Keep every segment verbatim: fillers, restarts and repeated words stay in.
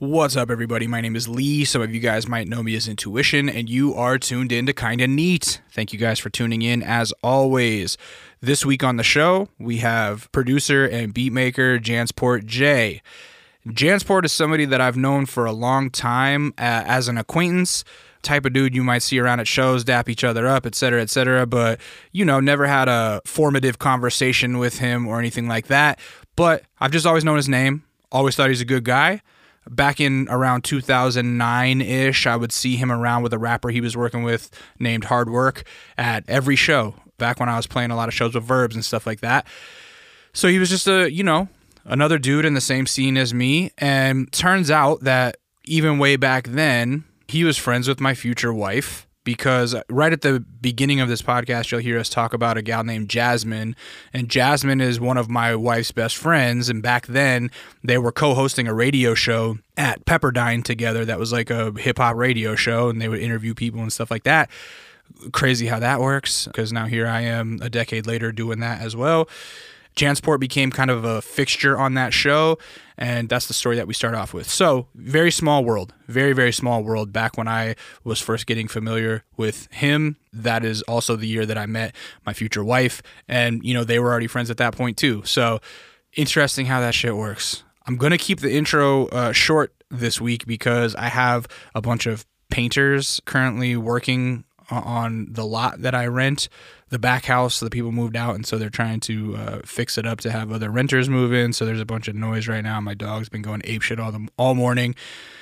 What's up, everybody? My name is Lee. Some of you guys might know me as Intuition, and you are tuned in to Kinda Neat. Thank you guys for tuning in, as always. This week on the show, we have producer and beatmaker Jansport J. Jansport is somebody that I've known for a long time uh, as an acquaintance, type of dude you might see around at shows, dap each other up, et cetera, et cetera, but, you know, never had a formative conversation with him or anything like that. But I've just always known his name, always thought he's a good guy. Back in around two thousand nine-ish, I would see him around with a rapper he was working with named Hard Work at every show, back when I was playing a lot of shows with Verbs and stuff like that. So he was just a, you know, another dude in the same scene as me, and turns out that even way back then, he was friends with my future wife, because right at the beginning of this podcast, you'll hear us talk about a gal named Jasmine, and Jasmine is one of my wife's best friends, and back then, they were co-hosting a radio show at Pepperdine together that was like a hip-hop radio show, and they would interview people and stuff like that. Crazy how that works, because now here I am a decade later doing that as well. Jansport became kind of a fixture on that show, and that's the story that we start off with. So, very small world, very, very small world. Back when I was first getting familiar with him, that is also the year that I met my future wife, and, you know, they were already friends at that point too. So, interesting how that shit works. I'm going to keep the intro uh, short this week because I have a bunch of painters currently working on the lot that I rent. The back house, the people moved out, and so they're trying to uh, fix it up to have other renters move in. So there's a bunch of noise right now. My dog's been going apeshit all the all morning,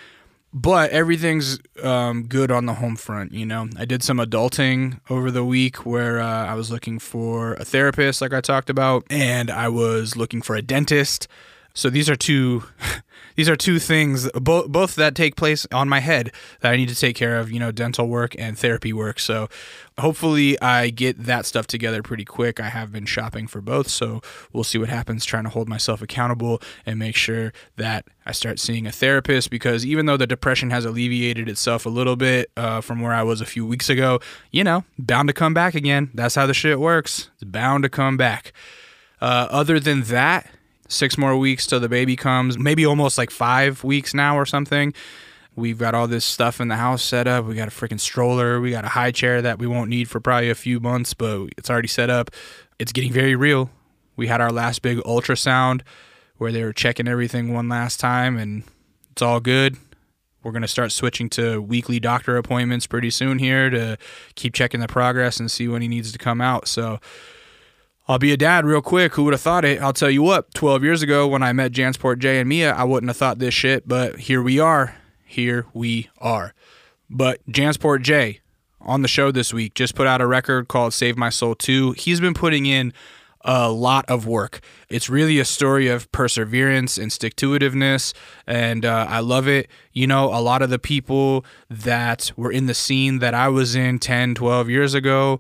but everything's um, good on the home front. You know, I did some adulting over the week where uh, I was looking for a therapist, like I talked about, and I was looking for a dentist. So these are two, these are two things, both both that take place on my head that I need to take care of. You know, dental work and therapy work. So hopefully I get that stuff together pretty quick. I have been shopping for both, so we'll see what happens. Trying to hold myself accountable and make sure that I start seeing a therapist, because even though the depression has alleviated itself a little bit uh, from where I was a few weeks ago, you know, bound to come back again. That's how the shit works. It's bound to come back. Uh, other than that, six more weeks till the baby comes, maybe almost like five weeks now or something. We've got all this stuff in the house set up. We got a freaking stroller. We got a high chair that we won't need for probably a few months, but it's already set up. It's getting very real. We had our last big ultrasound where they were checking everything one last time, and it's all good. We're going to start switching to weekly doctor appointments pretty soon here to keep checking the progress and see when he needs to come out. So I'll be a dad real quick. Who would have thought it? I'll tell you what, twelve years ago when I met Jansport J and Mia, I wouldn't have thought this shit, but here we are. Here we are. But Jansport J, on the show this week, just put out a record called Save My Soul two. He's been putting in a lot of work. It's really a story of perseverance and stick-to-itiveness, and uh, I love it. You know, a lot of the people that were in the scene that I was in ten, twelve years ago,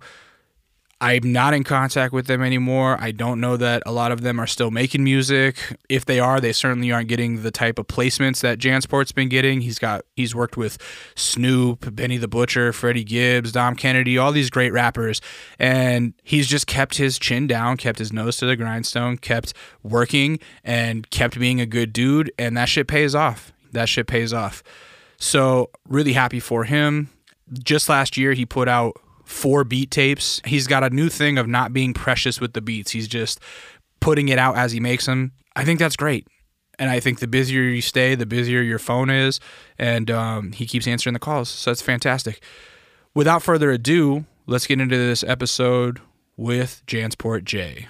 I'm not in contact with them anymore. I don't know that a lot of them are still making music. If they are, they certainly aren't getting the type of placements that Jansport's been getting. He's got he's worked with Snoop, Benny the Butcher, Freddie Gibbs, Dom Kennedy, all these great rappers, and he's just kept his chin down, kept his nose to the grindstone, kept working, and kept being a good dude, and that shit pays off. That shit pays off. So really happy for him. Just last year, he put out four beat tapes. He's got a new thing of not being precious with the beats. He's just putting it out as he makes them. I think that's great. And I think the busier you stay, the busier your phone is. And um, he keeps answering the calls. So that's fantastic. Without further ado, let's get into this episode with Jansport J.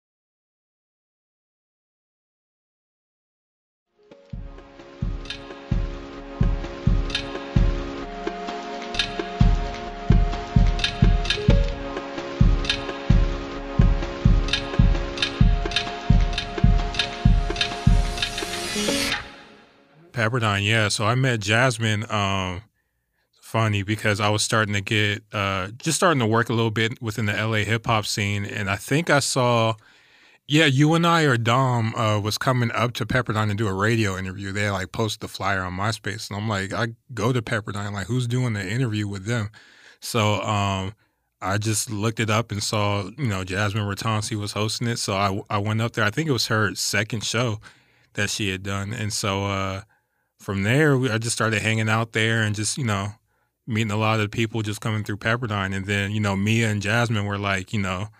Pepperdine, yeah. So I met Jasmine. Um, funny because I was starting to get, uh, just starting to work a little bit within the L A hip hop scene, and I think I saw, yeah, you and I or Dom uh, was coming up to Pepperdine to do a radio interview. They like posted the flyer on MySpace, and I'm like, I go to Pepperdine, like who's doing the interview with them? So um, I just looked it up and saw, you know, Jasmine Ratansi was hosting it. So I I went up there. I think it was her second show that she had done, and so. Uh, from there, we, I just started hanging out there and just, you know, meeting a lot of people just coming through Pepperdine. And then, you know, Mia and Jasmine were like, you know,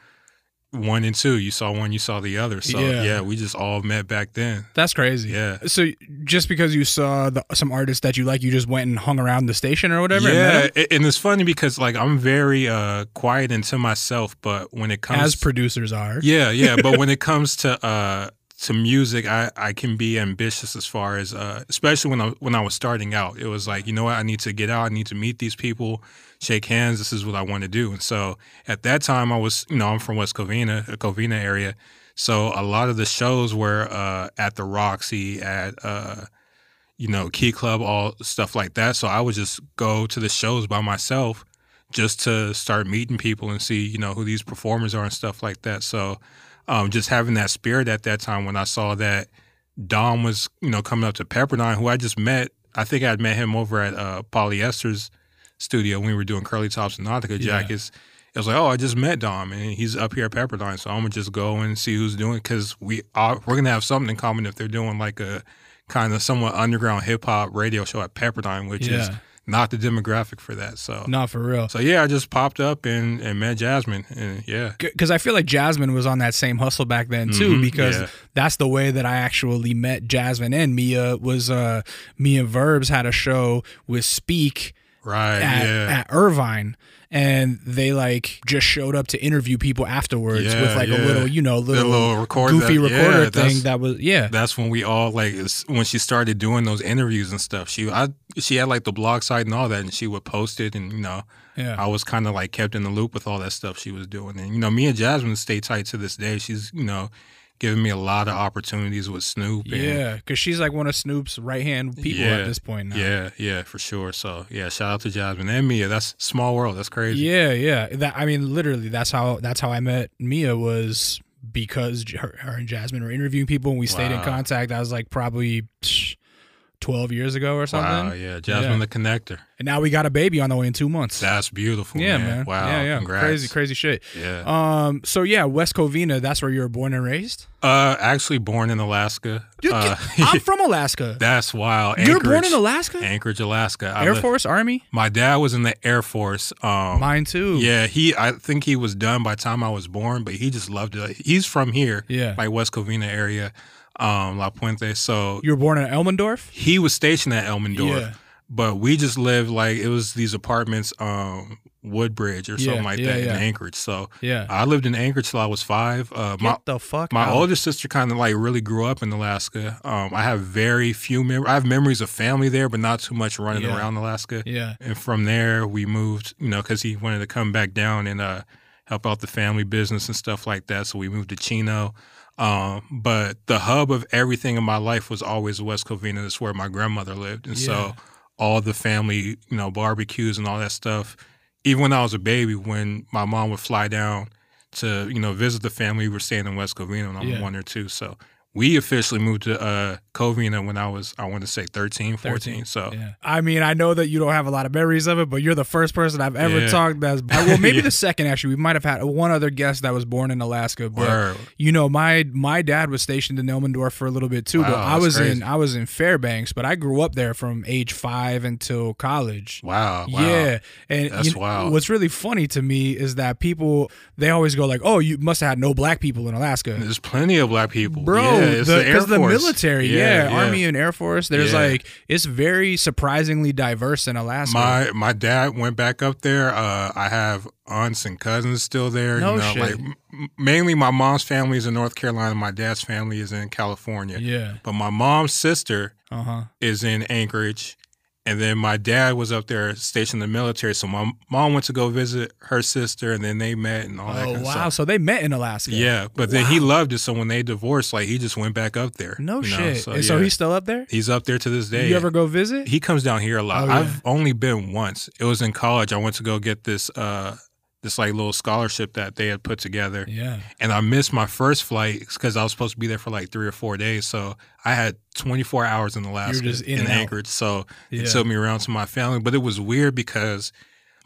one and two. You saw one, you saw the other. So, yeah, Yeah. we just all met back then. That's crazy. Yeah. So just because you saw the, some artists that you like, you just went and hung around the station or whatever? and met Yeah, them? a- and it's funny because, like, I'm very uh, quiet and to myself, but when it comes As producers are. Yeah, yeah, but when it comes to uh, to music, I, I can be ambitious as far as, uh, especially when I when I was starting out. It was like, you know what, I need to get out, I need to meet these people, shake hands. This is what I want to do. And so at that time, I was, you know, I'm from West Covina, the Covina area, so a lot of the shows were uh, at the Roxy, at uh, you know, Key Club, all stuff like that. So I would just go to the shows by myself, just to start meeting people and see, you know, who these performers are and stuff like that. So. Um, just having that spirit at that time when I saw that Dom was, you know, coming up to Pepperdine, who I just met. I think I'd met him over at uh, Polyester's studio when we were doing Curly Tops and Nautica jackets. Yeah. It was like, oh, I just met Dom, and he's up here at Pepperdine, so I'm gonna just go and see who's doing it, because we are, we're gonna have something in common if they're doing like a kind of somewhat underground hip hop radio show at Pepperdine, which Yeah. is not the demographic for that. So Not for real. So yeah, I just popped up and, and met Jasmine, and yeah. Because I feel like Jasmine was on that same hustle back then too, Mhm, because yeah. that's the way that I actually met Jasmine and Mia. Was uh, Mia Verbs had a show with Speak Right, at, yeah. at Irvine, and they like just showed up to interview people afterwards Yeah, with like a yeah. little, you know, The little, little record- goofy that- recorder yeah, thing that's- that was yeah. That's when we all like it's- when she started doing those interviews and stuff. She I she had like the blog site and all that, and she would post it, and you know, Yeah. I was kind of like kept in the loop with all that stuff she was doing. And you know, me and Jasmine stay tight to this day. She's, you know, giving me a lot of opportunities with Snoop. And, Yeah, because she's like one of Snoop's right hand people Yeah, at this point now. Yeah, yeah, for sure. So yeah, shout out to Jasmine and Mia. That's small world. That's crazy. Yeah, yeah. That I mean, literally, that's how that's how I met Mia, was because her, her and Jasmine were interviewing people, and we stayed in Wow. contact. That was like probably psh, twelve years ago or something. Wow, yeah, Jasmine Yeah. the Connector. And now we got a baby on the way in two months. That's beautiful. yeah, man. man. Wow, Yeah, yeah. congrats. Crazy, crazy shit. Yeah. Um. So yeah, West Covina. That's where you were born and raised. Uh, actually born in Alaska. Dude, Uh, I'm from Alaska. That's wild. You're born Anchorage. in Alaska. Anchorage, Alaska. I Air li- Force, Army. My dad was in the Air Force. Um, Mine too. yeah, he. I think he was done by the time I was born, but he just loved it. He's from here, Yeah. like West Covina area, um, La Puente. So You were born in Elmendorf. he was stationed at Elmendorf, Yeah. but we just lived like it was these apartments, um, Woodbridge or something Yeah, like yeah, that yeah. in Anchorage. So Yeah. I lived in Anchorage till I was five. Uh, Get my the fuck My out. older sister kind of like really grew up in Alaska. Um, I have very few memories. I have memories of family there, but not too much running Yeah. around Alaska. Yeah. And from there, we moved, you know, because he wanted to come back down and uh, help out the family business and stuff like that. So we moved to Chino. Um, but the hub of everything in my life was always West Covina. That's where my grandmother lived. And Yeah. so all the family, you know, barbecues and all that stuff, even when I was a baby, when my mom would fly down to, you know, visit the family, we were staying in West Covina when I was Yeah. one or two. So we officially moved to uh, Covina when I was, I want to say thirteen, fourteen. So Yeah. I mean, I know that you don't have a lot of memories of it, but you're the first person I've ever Yeah. talked that's well, maybe Yeah. the second actually. We might have had one other guest that was born in Alaska, but Word. you know, my my dad was stationed in Elmendorf for a little bit too, but Wow, I that's was in crazy. I was in Fairbanks, but I grew up there from age five until college. Wow. Wow. Yeah, and That's you know, wild. what's really funny to me is that people they always go like, "Oh, you must have had no black people in Alaska." There's plenty of black people. Bro, yeah, it's the, Air because the, Force. military, yeah, Army and Air Force. There's Yeah. like it's very surprisingly diverse in Alaska. My my dad went back up there. Uh, I have aunts and cousins still there. No you know, shit. like m- mainly my mom's family is in North Carolina. My dad's family is in California. yeah, But my mom's sister uh huh. is in Anchorage. And then my dad was up there stationed in the military. So my mom went to go visit her sister, and then they met and all that Oh kind of wow, stuff. so they met in Alaska. Yeah, but then he Wow. loved it. So when they divorced, like he just went back up there. No you know? shit. So, and so yeah. he's still up there. he's up there to this day. You ever go visit? He comes down here a lot. Oh, yeah. I've only been once. It was in college. I went to go get this uh this like little scholarship that they had put together. yeah. And I missed my first flight because I was supposed to be there for like three or four days. So I had twenty-four hours in Alaska just in and out. Anchorage. So Yeah. it took me around to my family. But it was weird because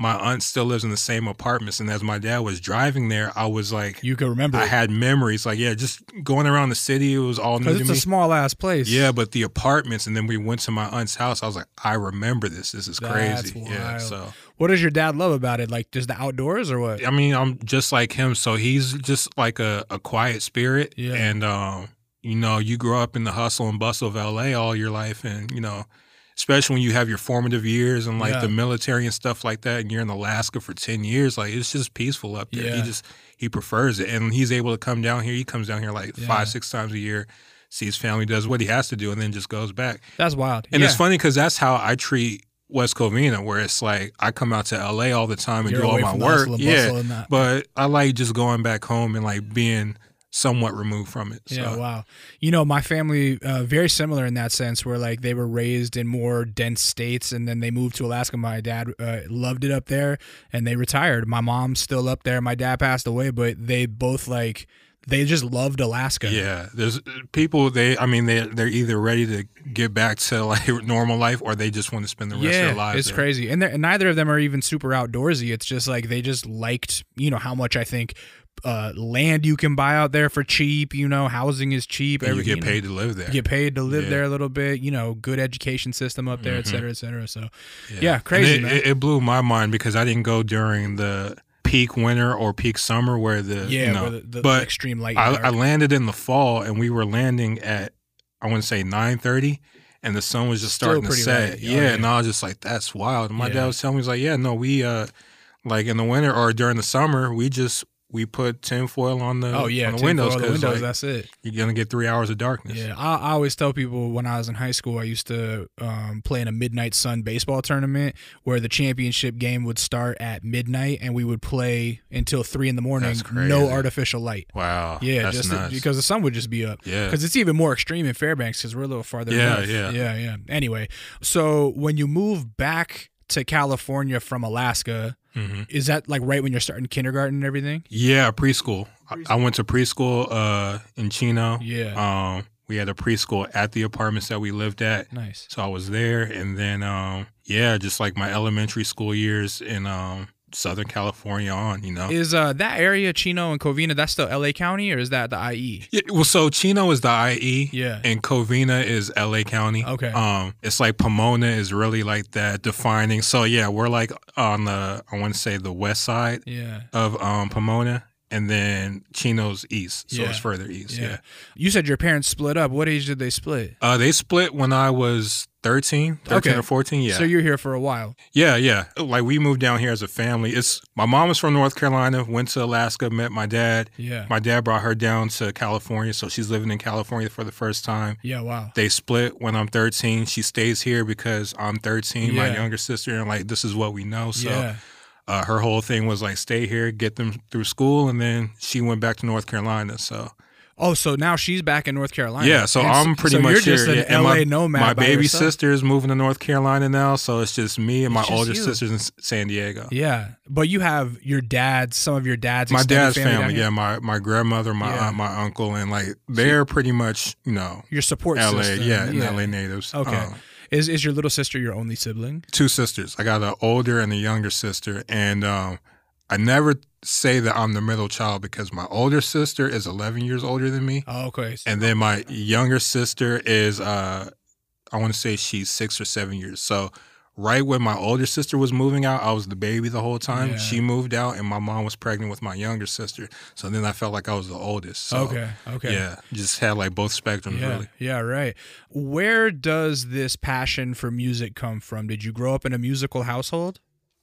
my aunt still lives in the same apartments. And as my dad was driving there, I was like, You could remember I it. had memories. Like, yeah, just going around the city, it was all new Because to it's me. a small ass place. Yeah, but the apartments, and then we went to my aunt's house. I was like, I remember this. This is That's crazy. Yeah, wild. so What does your dad love about it? Like just the outdoors or what? I mean, I'm just like him. So he's just like a, a quiet spirit. Yeah. And, um, you know, you grow up in the hustle and bustle of L A all your life. And, you know, especially when you have your formative years and like Yeah. the military and stuff like that, and you're in Alaska for ten years, like it's just peaceful up there. Yeah. He just, he prefers it. And he's able to come down here. He comes down here like Yeah. five, six times a year, sees family, does what he has to do, and then just goes back. That's wild. And yeah. it's funny because that's how I treat West Covina, where it's like I come out to L A all the time and You're do all away my from the work. hustle and Yeah, bustle and that. but I like just going back home and like being somewhat removed from it. So. Yeah, wow. You know, my family, uh, very similar in that sense, where like they were raised in more dense states and then they moved to Alaska. My dad uh, loved it up there and they retired. My mom's still up there. My dad passed away, but they both like, they just loved Alaska. Yeah, there's people. They, I mean, they they're either ready to get back to like normal life, or they just want to spend the rest yeah, of their lives. it's there. crazy. And, and neither of them are even super outdoorsy. It's just like they just liked, you know, how much I think uh, land you can buy out there for cheap. You know, housing is cheap. And Every, you get know, paid to live there. You get paid to live Yeah. there a little bit. You know, good education system up there, et Mhm. cetera, et cetera. So, yeah, crazy, And it, man. It, it blew my mind because I didn't go during the peak winter or peak summer where the yeah, you know, where the, the but extreme light. I, and dark. I landed in the fall and we were landing at I want to say nine thirty and the sun was just Still starting to pretty set. light. Oh, Yeah, yeah. and I was just like, that's wild. And my Yeah. dad was telling me, he's like, yeah, no, we uh like in the winter or during the summer, we just we put tinfoil on the oh yeah, on the tinfoil windows on the because windows. like, That's it. you're gonna get three hours of darkness. Yeah, I, I always tell people when I was in high school, I used to um, play in a midnight sun baseball tournament where the championship game would start at midnight and we would play until three in the morning. That's crazy. No artificial light. Wow. Yeah, that's just nuts. because the sun would just be up. Yeah. Because it's even more extreme in Fairbanks because we're a little farther Yeah, north. yeah. Yeah, yeah. Anyway, so when you move back to California from Alaska, hmm is that like right when you're starting kindergarten and everything? Yeah, preschool. I- I went to preschool uh, in Chino. Yeah. Um, we had a preschool at the apartments that we lived at. Nice. So I was there. And then, um, yeah, just like my elementary school years in um, Southern California on, you know. Is uh, that area, Chino and Covina, that's still L A County or is that the I E? Yeah, well, so Chino is the I E. Yeah. And Covina is L A County. Okay. Um, it's like Pomona is really like that defining. So yeah, we're like on the I want to say the west side Yeah. of um Pomona, and then Chino's east, so Yeah. it's further east. Yeah. Yeah. You said your parents split up. What age did they split? Uh, they split when I was thirteen, thirteen Okay. or fourteen. Yeah. So you're here for a while. yeah, yeah. Like we moved down here as a family. It's my mom was from North Carolina, went to Alaska, met my dad. Yeah. My dad brought her down to California, so she's living in California for the first time. Yeah, wow. They split when I'm thirteen. She stays here because I'm thirteen, my Yeah. younger sister, and like this is what we know. So yeah. uh, her whole thing was like stay here, get them through school, and then she went back to North Carolina. So Oh, so now she's back in North Carolina. yeah, so And I'm pretty so much you're here. just an Yeah, and L A my, nomad. My by baby yourself. sister is moving to North Carolina now, so it's just me and my It's just older you. sisters in S- San Diego. Yeah, but you have your dad's, some of your dad's, My extended dad's family, down family, here? yeah, my my grandmother, my Yeah. aunt, my uncle, and like they're pretty much you know Your support L A, system. yeah, and L A natives. Okay. Um, Is is your little sister your only sibling? two sisters. I got an older and a younger sister, and um, I never say that I'm the middle child because my older sister is eleven years older than me, Oh, okay. So- and then my younger sister is uh, I want to say she's six or seven years. So right when my older sister was moving out, I was the baby the whole time. Yeah. She moved out, and my mom was pregnant with my younger sister. So then I felt like I was the oldest. So, okay. Okay. Yeah, just had like both spectrums Yeah, really. yeah, right. Where does this passion for music come from? Did you grow up in a musical household?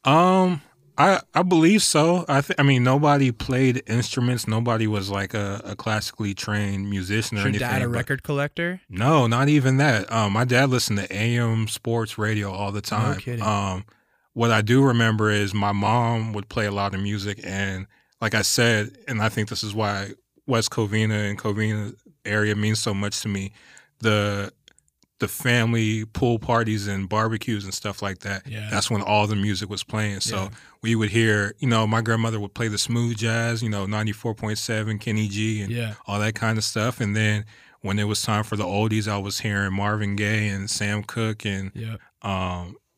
Um, I I believe so. I th- I mean, nobody played instruments. Nobody was like a, a classically trained musician or Is your anything. dad a but- record collector? No, not even that. Um, my dad listened to A M sports radio all the time. kidding. Um, what I do remember is my mom would play a lot of music, and like I said, and I think this is why West Covina and Covina area means so much to me. The the family pool parties and barbecues and stuff like that. Yeah. That's when all the music was playing. So Yeah. we would hear, you know, my grandmother would play the smooth jazz, you know, ninety-four point seven, Kenny G, and Yeah. all that kind of stuff. And then when it was time for the oldies, I was hearing Marvin Gaye and Sam Cooke and Yeah. um,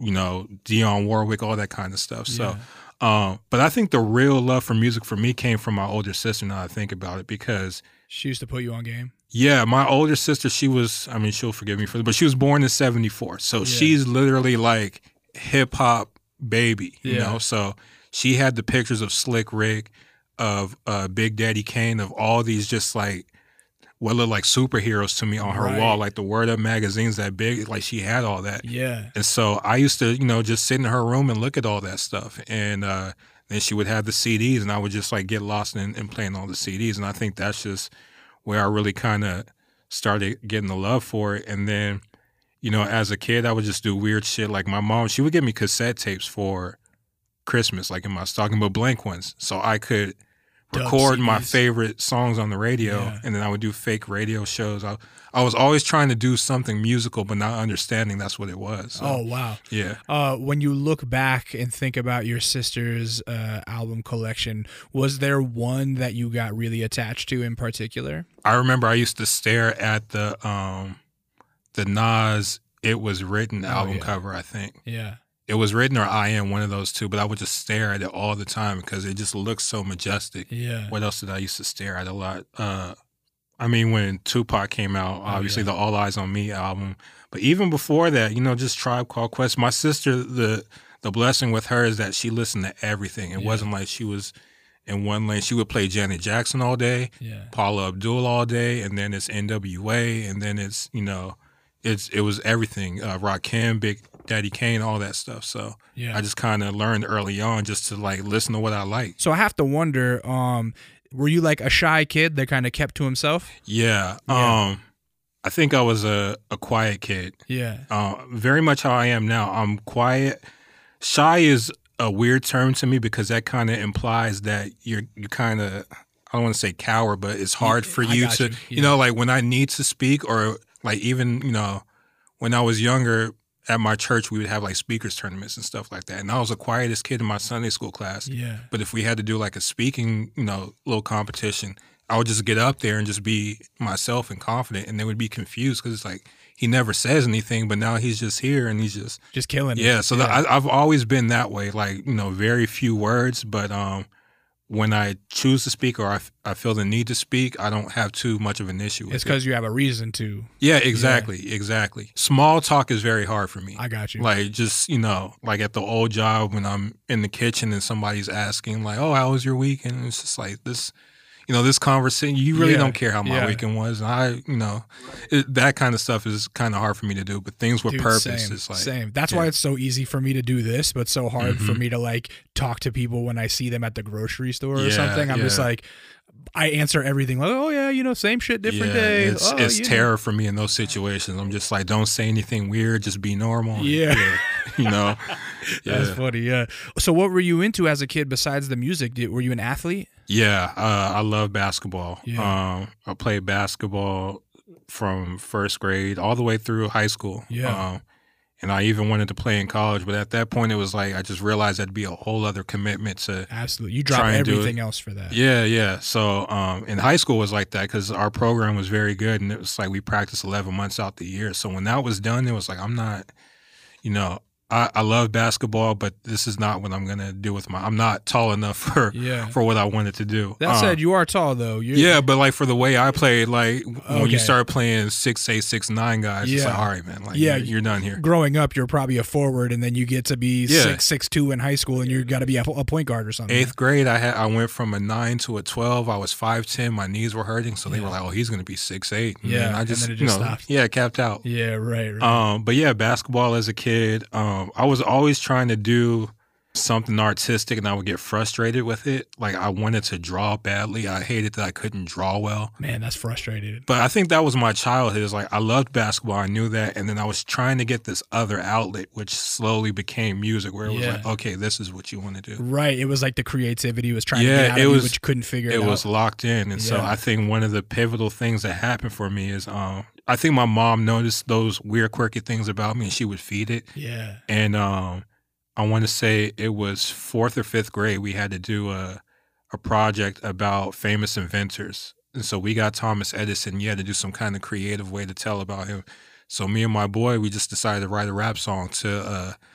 you know, Dionne Warwick, all that kind of stuff. So, Yeah. um, but I think the real love for music for me came from my older sister. Now I think about it, because She used to put you on game. yeah, my older sister, she was, I mean, she'll forgive me for this, but she was born in seventy-four. So Yeah. she's literally like hip hop baby, you Yeah. know? So she had the pictures of Slick Rick, of uh, Big Daddy Kane, of all these just like what looked like superheroes to me on her Right. wall, like the Word Up magazines that big, like she had all that. Yeah. And so I used to, you know, just sit in her room and look at all that stuff. And uh, then she would have the C Ds, and I would just like get lost in, in playing all the C Ds. And I think that's just where I really kind of started getting the love for it. And then, you know, as a kid, I would just do weird shit. Like my mom, she would give me cassette tapes for Christmas, like in my stocking, but blank ones. So I could Dub record my C Ds. favorite songs on the radio, Yeah. and then I would do fake radio shows. I, I was always trying to do something musical, but not understanding that's what it was. So, Oh, wow. yeah. Uh, when you look back and think about your sister's uh, album collection, was there one that you got really attached to in particular? I remember I used to stare at the um, the Nas It Was Written Oh, album yeah. cover, I think. Yeah. It Was Written or I Am, one of those two, but I would just stare at it all the time because it just looks so majestic. Yeah. What else did I used to stare at a lot? Uh, I mean, when Tupac came out, obviously Oh, yeah. the All Eyes on Me album. But even before that, you know, just Tribe Called Quest. My sister, the the blessing with her is that she listened to everything. It Yeah. wasn't like she was in one lane. She would play Janet Jackson all day, Yeah. Paula Abdul all day, and then it's N W A, and then it's, you know, it's it was everything. Uh, Rakim, Big Daddy Kane, all that stuff. So Yeah. I just kind of learned early on just to like listen to what I like. So I have to wonder, um, were you like a shy kid that kind of kept to himself? Yeah. Yeah. Um, I think I was a, a quiet kid. Yeah. Uh, very much how I am now. I'm quiet. Shy is a weird term to me because that kind of implies that you're you kind of, I don't want to say coward, but it's hard for I you got to, you. you. Yeah. know, like when I need to speak, or like even, you know, when I was younger at my church, we would have like speakers tournaments and stuff like that. And I was the quietest kid in my Sunday school class. Yeah. But if we had to do like a speaking, you know, little competition, I would just get up there and just be myself and confident, and they would be confused because it's like he never says anything, but now he's just here and he's just Just killing it. yeah. So the- I, I've always been that way, like, you know, very few words, but um, when I choose to speak or I, f- I feel the need to speak, I don't have too much of an issue with It's it. because you have a reason to. Yeah, exactly, exactly. Small talk is very hard for me. I got you. Like, just, you know, like at the old job when I'm in the kitchen and somebody's asking like, oh, how was your weekend? And it's just like this, you know, this conversation, you really Yeah, don't care how my yeah. weekend was. And I, you know, it, that kind of stuff is kind of hard for me to do, but things with Dude, purpose same, is like. same. That's yeah. why it's so easy for me to do this, but so hard for Mhm. me to like talk to people when I see them at the grocery store or Yeah, something. I'm just yeah. like, I answer everything like, oh yeah, you know, same shit, different yeah, day. It's, oh, it's you know. terror for me in those situations. I'm just like, don't say anything weird, just be normal. and- Yeah. you know? That's Yeah. funny. Yeah. So, what were you into as a kid besides the music? Did, were you an athlete? Yeah, uh, I love basketball. Yeah. Um, I played basketball from first grade all the way through high school. Yeah. Um, and I even wanted to play in college, but at that point it was like I just realized that'd be a whole other commitment to. Absolutely. You drop Try and do everything it. else for that. Yeah, yeah. So um, in high school was like that because our program was very good, and it was like we practiced eleven months out the year. So when that was done, it was like I'm not, you know. I, I love basketball, but this is not what I'm gonna do with my. I'm not tall enough for Yeah. for what I wanted to do. That Um, said, you are tall though. You're, yeah, but like for the way I played, like when Okay. you start playing six eight, six nine guys, it's Yeah. like all right, man, like Yeah. you're, you're done here. Growing up, you're probably a forward, and then you get to be Yeah. six six two in high school, and you got to be a, a point guard or something. Eighth grade, I had I went from a nine to a twelve. I was five ten. My knees were hurting, so they Yeah. were like, "Oh, he's gonna be six eight." And Yeah, then I and just, then it you just know, stopped. yeah, capped out. Yeah. Right. Right. Um, but yeah, basketball as a kid, um, I was always trying to do something artistic, and I would get frustrated with it. Like I wanted to draw badly. I hated that I couldn't draw well. Man, that's frustrating. But I think that was my childhood. It's like I loved basketball. I knew that, and then I was trying to get this other outlet, which slowly became music, where it was Yeah. like, okay, this is what you want to do. Right. It was like the creativity was trying Yeah, to get out it of was- you, but you couldn't figure it, It out. was locked in, and so Yeah. I think one of the pivotal things that happened for me is, um, I think my mom noticed those weird, quirky things about me, and she would feed it. Yeah. And um, I want to say it was fourth or fifth grade. We had to do a a project about famous inventors, and so we got Thomas Edison. You had to do some kind of creative way to tell about him. So me and my boy, we just decided to write a rap song to uh,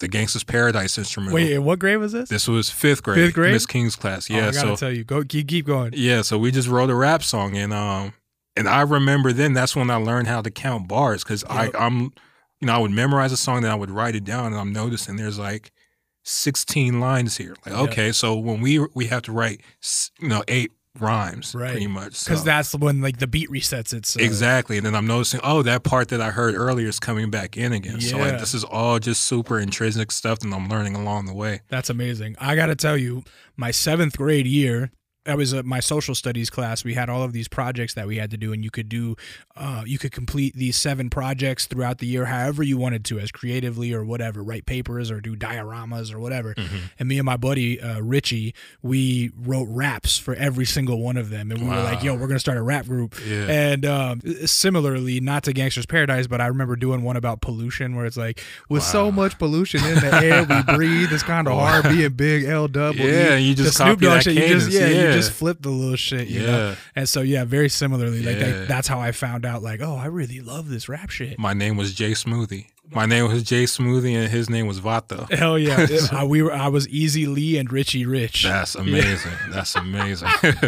the Gangsta's Paradise instrumental. Wait, what grade was this? This was fifth grade. Fifth grade? Miss King's class. Yeah. Oh, I gotta so tell you, go keep, keep going. yeah, so we just wrote a rap song, and um, and I remember then that's when I learned how to count bars because Yep. I I'm, you know, I would memorize a song, then I would write it down, and I'm noticing there's like sixteen lines here. Like, Yep. okay, so when we we have to write, s- you know, eight rhymes, Right. pretty much. Because So. that's when like the beat resets. It's uh, Exactly. And then I'm noticing, oh, that part that I heard earlier is coming back in again. So Yeah. like this is all just super intrinsic stuff that I'm learning along the way. That's amazing. I got to tell you, my seventh grade year, that was uh, my social studies class. We had all of these projects that we had to do, and you could do, uh, you could complete these seven projects throughout the year, however you wanted to, as creatively or whatever, write papers or do dioramas or whatever. Mm-hmm. And me and my buddy uh, Richie, we wrote raps for every single one of them, and we were Wow. like, "Yo, we're gonna start a rap group." Yeah. And um, similarly, not to Gangsta's Paradise, but I remember doing one about pollution, where it's like, with so Wow. much pollution in the air we breathe, it's kind of Wow. hard being big L double. Yeah, you just the Snoop copy Dogg that shit, you just cadence, yeah, you yeah. just flip the little shit, you Yeah. know. And so yeah, very similarly, like Yeah. that, that's how I found out, like, oh, I really love this rap shit. My name was Jay Smoothie. My name was Jay Smoothie and his name was Vato. Hell yeah, It- I, we were. I was Easy Lee and Richie Rich. That's amazing. That's amazing.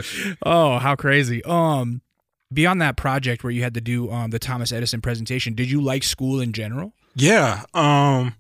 Oh, how crazy. Um, beyond that project where you had to do um the Thomas Edison presentation, did you like school in general? Yeah. Um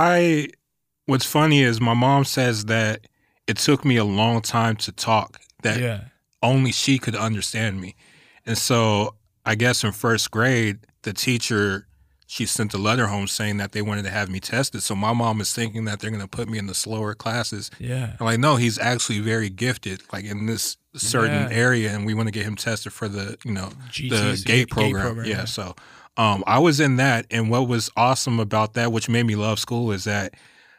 I what's funny is my mom says that it took me a long time to talk, that Yeah. only she could understand me. And so I guess in first grade, the teacher, she sent a letter home saying that they wanted to have me tested. So my mom is thinking that they're going to put me in the slower classes. Yeah. I'm like, no, he's actually very gifted, like in this certain Yeah. area, and we want to get him tested for the, you know, G the T C, GATE program. program, yeah, yeah. so um, I was in that, and what was awesome about that, which made me love school, is that,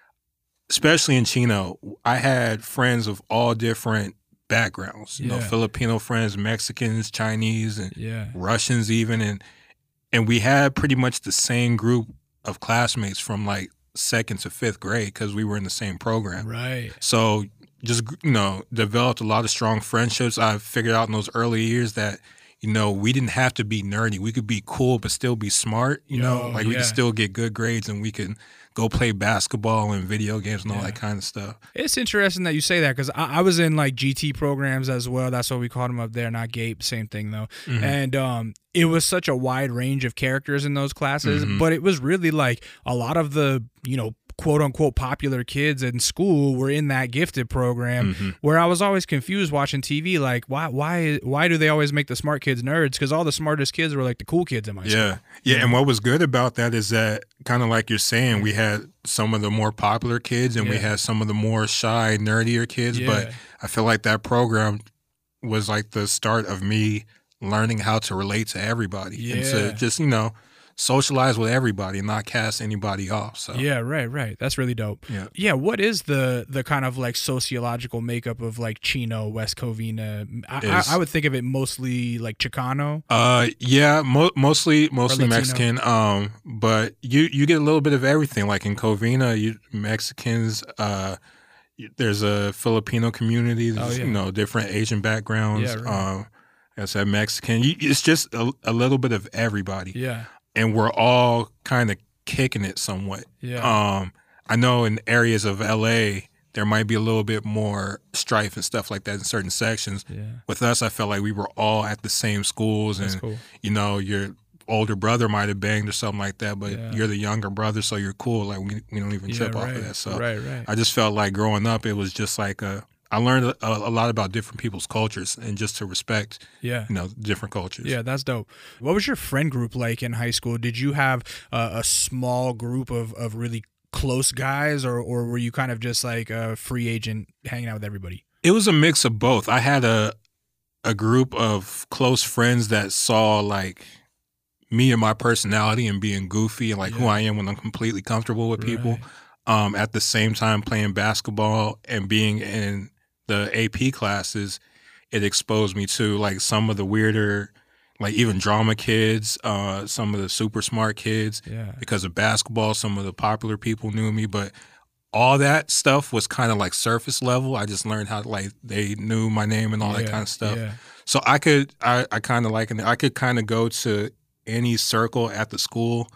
especially in Chino, I had friends of all different backgrounds. You know, Yeah. Filipino friends, Mexicans, Chinese, and Yeah. Russians even, and and we had pretty much the same group of classmates from like second to fifth grade because we were in the same program. Right. So just, you know, developed a lot of strong friendships. I figured out in those early years that, you know, we didn't have to be nerdy. We could be cool but still be smart, you know, Yo, like we yeah. could still get good grades and we could go play basketball and video games and all Yeah. that kind of stuff. It's interesting that you say that because I, I was in like G T programs as well. That's what we called them up there, not GAPE, same thing though. Mhm. And um, it was such a wide range of characters in those classes, Mhm. but it was really like a lot of the, you know, quote unquote popular kids in school were in that gifted program Mhm. where I was always confused watching T V, like why why why do they always make the smart kids nerds? Because all the smartest kids were like the cool kids in my school. Yeah. Yeah. And what was good about that is that, kind of like you're saying, we had some of the more popular kids and we Yeah. had some of the more shy, nerdier kids. But Yeah. I feel like that program was like the start of me learning how to relate to everybody and Yeah. to just, you know, socialize with everybody and not cast anybody off. So, Yeah, right, right. That's really dope. yeah. Yeah, what is the the kind of like sociological makeup of like Chino, West Covina? I, I, Is- I would think of it mostly like Chicano. Uh, yeah, mo- mostly mostly Latino. Mexican. Um, but you you get a little bit of everything. Like in Covina, you Mexicans. Uh, you- there's a Filipino community. There's, Oh, yeah. you know, different Asian backgrounds. Yeah, right. Um, like I said, Mexican. You, it's just a, a little bit of everybody, Yeah, and we're all kind of kicking it somewhat. yeah, Um, I know in areas of L A there might be a little bit more strife and stuff like that in certain sections. yeah. With us, I felt like we were all at the same schools, That's and cool. you know, your older brother might have banged or something like that, but Yeah. you're the younger brother, so you're cool. Like we, we don't even Yeah, trip right, off of that. So right, right. I just felt like growing up, it was just like a, I learned a, a lot about different people's cultures and just to respect, Yeah. you know, different cultures. Yeah, that's dope. What was your friend group like in high school? Did you have uh, a small group of, of really close guys, or, or were you kind of just like a free agent hanging out with everybody? It was a mix of both. I had a a group of close friends that saw like me and my personality and being goofy and like who Yeah. I am when I'm completely comfortable with people. Right. Um, at the same time, playing basketball and being in the A P classes, it exposed me to like some of the weirder, like even drama kids, uh, some of the super smart kids. Yeah. Because of basketball, some of the popular people knew me, but all that stuff was kind of like surface level. I just learned how to, like, they knew my name and all that Yeah, kind of stuff. Yeah. So I could, I, I kind of like, I could kind of go to any circle at the school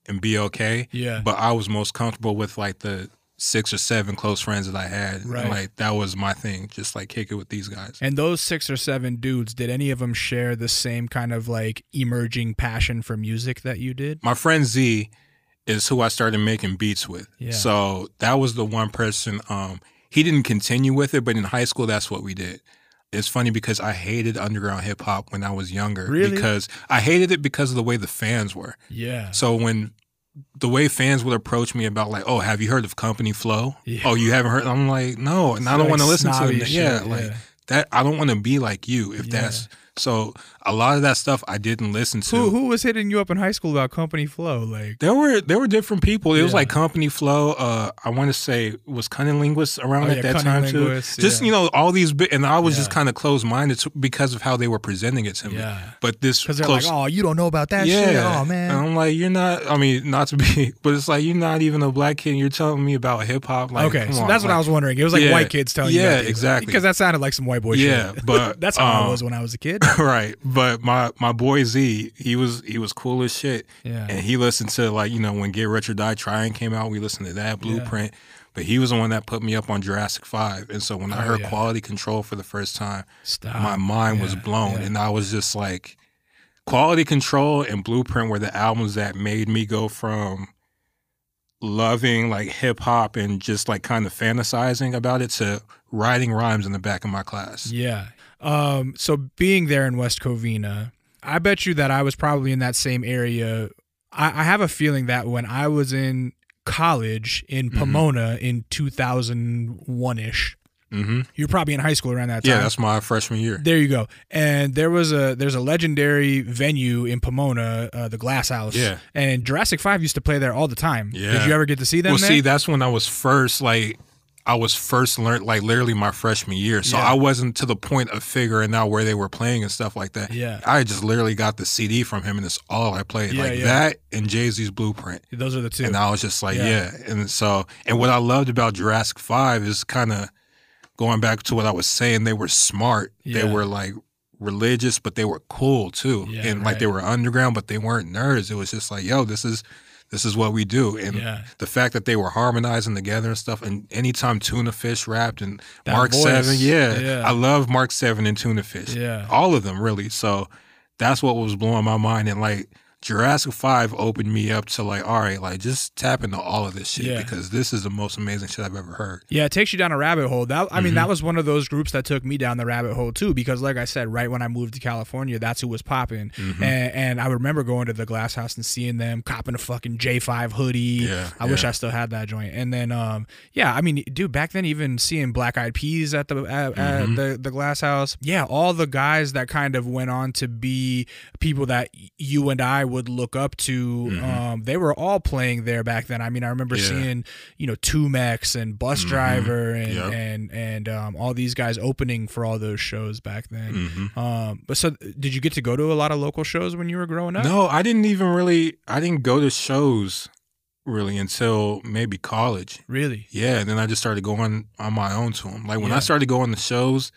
and be okay. Yeah. But I was most comfortable with like the six or seven close friends that I had. Right. And, like that was my thing, just like kick it with these guys. And those six or seven dudes, did any of them share the same kind of like emerging passion for music that you did? My friend Z is who I started making beats with. Yeah. So that was the one person. Um, he didn't continue with it, but in high school, that's what we did. It's funny because I hated underground hip hop when I was younger. Really? Because I hated it because of the way the fans were. Yeah. So when the way fans would approach me about like, oh, have you heard of Company Flow? Yeah. Oh, you haven't heard? I'm like, no, and I don't Like want to listen to snobby it. shit, Yeah, yeah. like that. I don't want to be like you. If Yeah. that's so, a lot of that stuff I didn't listen to. Who who was hitting you up in high school about Company Flow? Like, There were there were different people. It was Yeah. like Company Flow. Uh, I want to say was Cunning Linguist around Oh, at yeah, that Cunning time Linguist, too. Just yeah. you know all these, bi- and I was just Yeah. kind of closed minded because of how they were presenting it to me. yeah. But this Because they're close, like, oh, you don't know about that yeah. shit? Oh, man. And I'm like, you're not. I mean, not to be, but it's like you're not even a black kid. And you're telling me about hip hop. Like, okay, come so on, that's what like- I was wondering. It was like Yeah. white kids telling you Yeah, about these. exactly. Because that sounded like some white boy Yeah, shit. but, that's how I um, was when I was a kid. right. But my my boy Z, he was he was cool as shit. Yeah. And he listened to like, you know, when Get Rich or Die Trying came out, we listened to that, Blueprint. But he was the one that put me up on Jurassic five. And so when I Oh, heard yeah. Quality Control for the first time, Stop. my mind was Yeah, blown. yeah. And I was just like, Quality Control and Blueprint were the albums that made me go from loving like hip hop and just like kind of fantasizing about it to writing rhymes in the back of my class. Yeah. Um, so being there in West Covina, I bet you that I was probably in that same area. I, I have a feeling that when I was in college in Mm-hmm. Pomona in two thousand one-ish, hmm you're probably in high school around that time. Yeah, that's my freshman year. There you go. And there was a there's a legendary venue in Pomona, uh, the Glass House. Yeah. And Jurassic five used to play there all the time. Yeah. Did you ever get to see them Well, there? see, that's when I was first like I was first learned like literally my freshman year. So Yeah. I wasn't to the point of figuring out where they were playing and stuff like that. Yeah. I just literally got the C D from him and it's all I played. Yeah, like yeah. that and Jay-Z's Blueprint. Those are the two. And I was just like, Yeah. yeah. And so and what I loved about Jurassic five is kind of going back to what I was saying, they were smart. Yeah. They were like religious, but they were cool too. Yeah, and like they right. were underground, but they weren't nerds. It was just like, yo, this is this is what we do. And Yeah. the fact that they were harmonizing together and stuff, and anytime Tuna Fish rapped and That Mark voice. Seven, yeah, Yeah. I love Mark Seven and Tuna Fish. Yeah. All of them really. So that's what was blowing my mind. And like Jurassic five opened me up to like, all right, like just tap into all of this shit Yeah. because this is the most amazing shit I've ever heard. Yeah, it takes you down a rabbit hole. That I mean, Mm-hmm. that was one of those groups that took me down the rabbit hole too. Because, like I said, right when I moved to California, that's who was popping. Mm-hmm. And, and I remember going to the Glass House and seeing them copping a fucking J five hoodie. Yeah, I wish yeah. I still had that joint. And then, um, yeah, I mean, dude, back then, even seeing Black Eyed Peas at the at, Mm-hmm. at the the Glass House, yeah, all the guys that kind of went on to be people that you and I would look up to. Um, they were all playing there back then. I mean, I remember Mm-hmm. Yeah. seeing, you know, Tumex and Bus Driver and Yep. and and um, all these guys opening for all those shows back then. Mm-hmm. Um, but so, did you get to go to a lot of local shows when you were growing up? No, I didn't even really, I didn't go to shows really until maybe college. Really? Yeah, and then I just started going on my own to them. Like when Yeah. I started going to shows,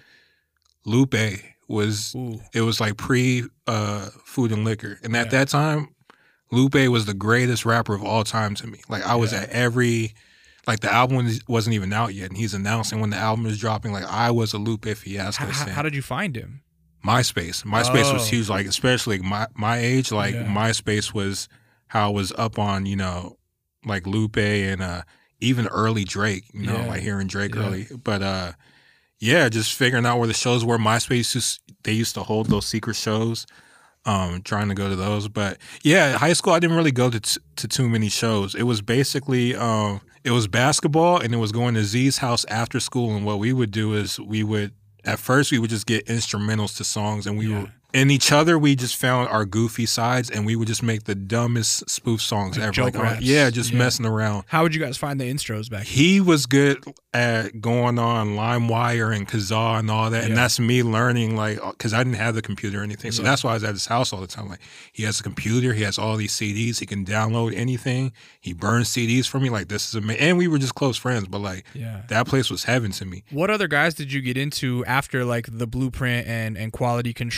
Lupe was, Ooh. it was like pre uh, Food and Liquor. And at Yeah. that time, Lupe was the greatest rapper of all time to me. Like I was Yeah. at every, like the album was- wasn't even out yet, and he's announcing when the album is dropping. Like I was a Lupe Fiasco How, how, fan. how did you find him? MySpace. MySpace Oh. was huge. Like especially my my age. Like Yeah. MySpace was how I was up on. You know, like Lupe and uh, even early Drake. You know, Yeah. like hearing Drake Yeah. early. But uh, yeah, just figuring out where the shows were. MySpace used, they used to hold those secret shows. Um, trying to go to those, but yeah, high school I didn't really go to t- to too many shows. It was basically um, it was basketball, and it was going to Z's house after school. And what we would do is we would at first we would just get instrumentals to songs, and we Yeah. were in each other. We just found our goofy sides, and we would just make the dumbest spoof songs Like ever. joke uh, raps. yeah, just Yeah. messing around. How would you guys find the intros back then? He was good at going on LimeWire and Kazaa and all that, Yeah. and that's me learning, like, because I didn't have the computer or anything, so Yeah. that's why I was at his house all the time. Like, he has a computer, he has all these C Ds, he can download anything, he burns C Ds for me. Like, this is amazing, and we were just close friends, but like, Yeah. that place was heaven to me. What other guys did you get into after like the Blueprint and, and Quality Control? Like,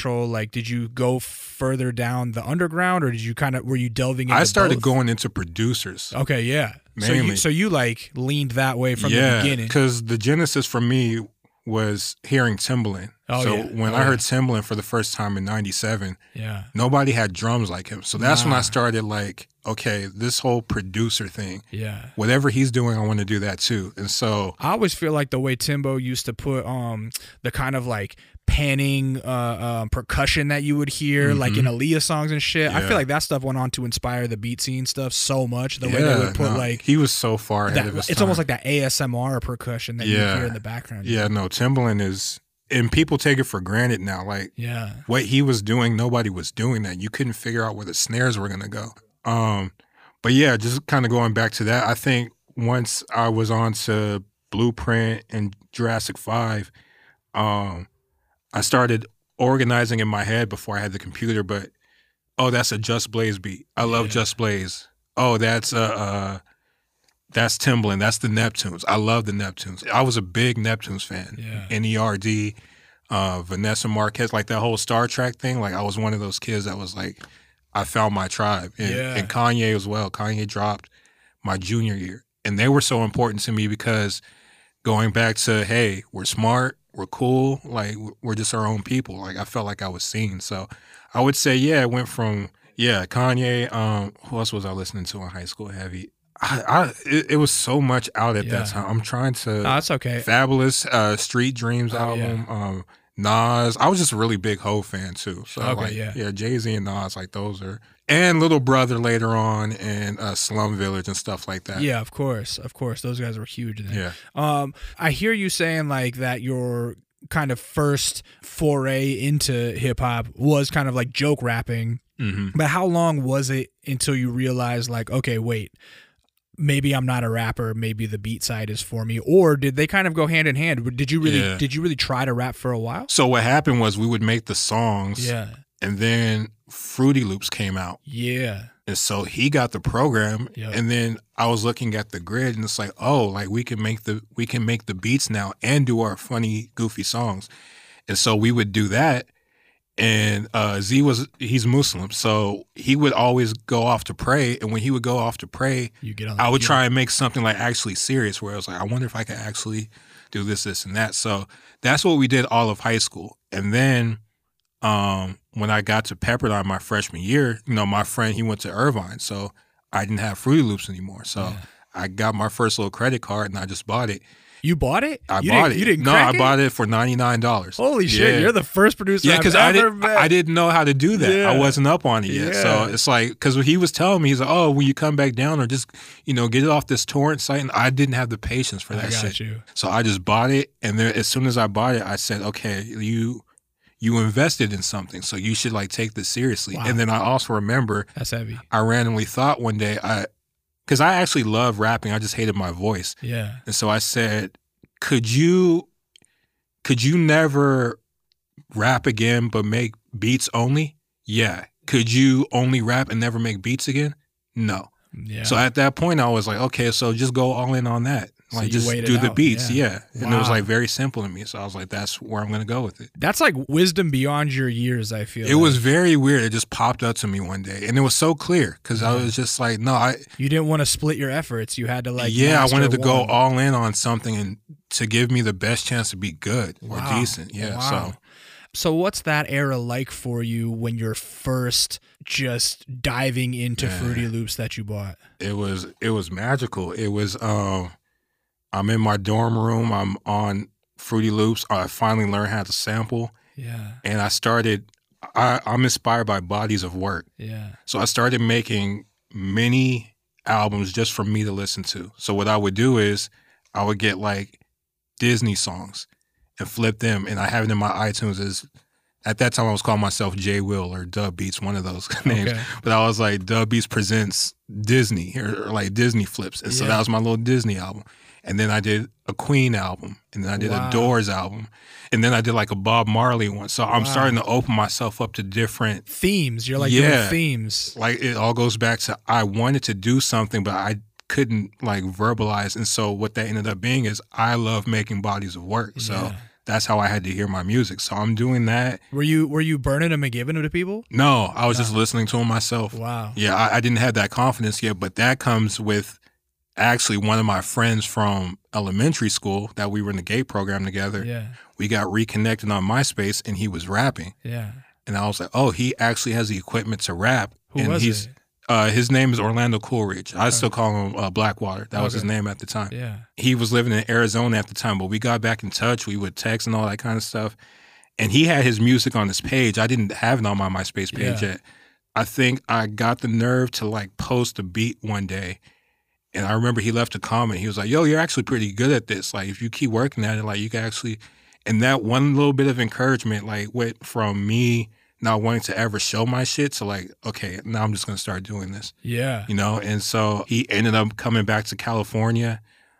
Like, did you go further down the underground, or did you kind of were you delving into I started both? going into producers. Okay, yeah. So Mainly. you so you like leaned that way from yeah, the beginning. because the genesis for me was hearing Timbaland. Oh, so yeah. when Oh, I heard yeah. Timbaland for the first time in ninety-seven, Yeah. nobody had drums like him. So that's when Nah. I started like, okay, this whole producer thing, Yeah. whatever he's doing, I want to do that too. And so I always feel like the way Timbo used to put um the kind of like panning uh, um, percussion that you would hear Mhm. like in Aaliyah songs and shit. I Yeah. feel like that stuff went on to inspire the beat scene stuff so much. The way yeah, they would put no, like he was so far ahead that, of his it's time. almost like that A S M R percussion that you Yeah. hear in the background. Yeah, no, Timbaland is, and people take it for granted now. Like Yeah. what he was doing, nobody was doing that. You couldn't figure out where the snares were gonna go. Um, but yeah, just kind of going back to that, I think once I was on to Blueprint and Jurassic Five, um, I started organizing in my head before I had the computer. But oh, that's a Just Blaze beat. I love Yeah. Just Blaze. Oh, that's a. Uh, That's Timbaland. That's the Neptunes. I love the Neptunes. I was a big Neptunes fan. Yeah. N E R D, uh, Vanessa Marquez, like that whole Star Trek thing. Like I was one of those kids that was like, I found my tribe. And, Yeah. and Kanye as well. Kanye dropped my junior year. And they were so important to me because going back to, hey, we're smart, we're cool, like we're just our own people. Like I felt like I was seen. So I would say, yeah, it went from, yeah, Kanye. Um, who else was I listening to in high school heavy? I, I it, it was so much out at Yeah. that time. I'm trying to No, that's okay. Fabulous uh, Street Dreams Oh, album, um, Nas. I was just a really big Ho fan too. So Okay, like, yeah. yeah, Jay Z and Nas, like those are, and Little Brother later on, and uh, Slum Village and stuff like that. Yeah, of course. Of course. Those guys were huge then. yeah. Um, I hear you saying like that your kind of first foray into hip hop was kind of like joke rapping. hmm But how long was it until you realized like, okay, wait, maybe I'm not a rapper, maybe the beat side is for me? Or did they kind of go hand in hand? Did you really Yeah. did you really try to rap for a while? So what happened was we would make the songs, Yeah. and then Fruity Loops came out. Yeah. And so he got the program, Yep. and then I was looking at the grid, and it's like, oh, like we can make the we can make the beats now and do our funny, goofy songs. And so we would do that. And uh, Z was he's Muslim, so he would always go off to pray. And when he would go off to pray, You get on I would you- try and make something like actually serious, where I was like, I wonder if I could actually do this, this, and that. So that's what we did all of high school. And then um, when I got to Pepperdine my freshman year, you know, my friend, he went to Irvine, so I didn't have Fruity Loops anymore. So Yeah. I got my first little credit card, and I just bought it. You bought it? I you bought didn't, it. You didn't no, crack I it? bought it for ninety-nine dollars. Holy shit, Yeah. you're the first producer Yeah, I've because ever I didn't, met. I didn't know how to do that. Yeah. I wasn't up on it yet. So Yeah. it's like, because he was telling me, he's like, oh, when you come back down or just, you know, get it off this torrent site. And I didn't have the patience for that I got shit. you. So I just bought it. And then as soon as I bought it, I said, okay, you you invested in something, so you should like take this seriously. Wow. And then I also remember That's heavy. I randomly thought one day, I because I actually love rapping, I just hated my voice. Yeah. And so I said, could you could you never rap again but make beats only? Yeah. Could you only rap and never make beats again? No. Yeah. So at that point I was like, okay, so just go all in on that. So Like you just waited do the out, beats, yeah. yeah. And it was Wow. like very simple to me. So I was like, that's where I'm gonna go with it. That's like wisdom beyond your years, I feel. It like. was very weird. It just popped up to me one day. And it was so clear because I was just like, no, I You didn't want to split your efforts. You had to like yeah, I master wanted to go one. all in on something and to give me the best chance to be good or Wow. decent. Yeah. Wow. So So what's that era like for you when you're first just diving into Yeah. Fruity Loops that you bought? it was it was magical. It was um I'm in my dorm room, I'm on Fruity Loops. I finally learned how to sample Yeah. and I started I, I'm inspired by bodies of work. Yeah. So I started making mini albums just for me to listen to. So what I would do is I would get like Disney songs and flip them, and I have it in my iTunes as at that time I was calling myself J Will or Dub Beats, one of those names. Okay. But I was like Dub Beats presents Disney or, or like Disney flips, and so Yeah. that was my little Disney album. And then I did a Queen album, and then I did Wow. a Doors album, and then I did like a Bob Marley one. So I'm Wow. starting to open myself up to different. Themes. You're like Yeah. doing themes. Like it all goes back to I wanted to do something, but I couldn't like verbalize. And so what that ended up being is I love making bodies of work. So Yeah. that's how I had to hear my music. So I'm doing that. Were you were you burning them and giving them to people? No, I was No. just listening to them myself. Wow. Yeah, I, I didn't have that confidence yet, but that comes with actually one of my friends from elementary school that we were in the GATE program together. Yeah. We got reconnected on MySpace, and he was rapping. Yeah. And I was like, oh, he actually has the equipment to rap. Who and was he's it? uh, his name is Orlando Coolridge. I still call him uh, Blackwater. That was his Okay. name at the time. Yeah. He was living in Arizona at the time, but we got back in touch. We would text and all that kind of stuff. And he had his music on his page. I didn't have it on my MySpace page Yeah. yet. I think I got the nerve to like post a beat one day. And I remember he left a comment. He was like, yo, you're actually pretty good at this. Like, if you keep working at it, like, you can actually... And that one little bit of encouragement, like, went from me not wanting to ever show my shit to, like, okay, now I'm just going to start doing this, Yeah. you know? And so he ended up coming back to California.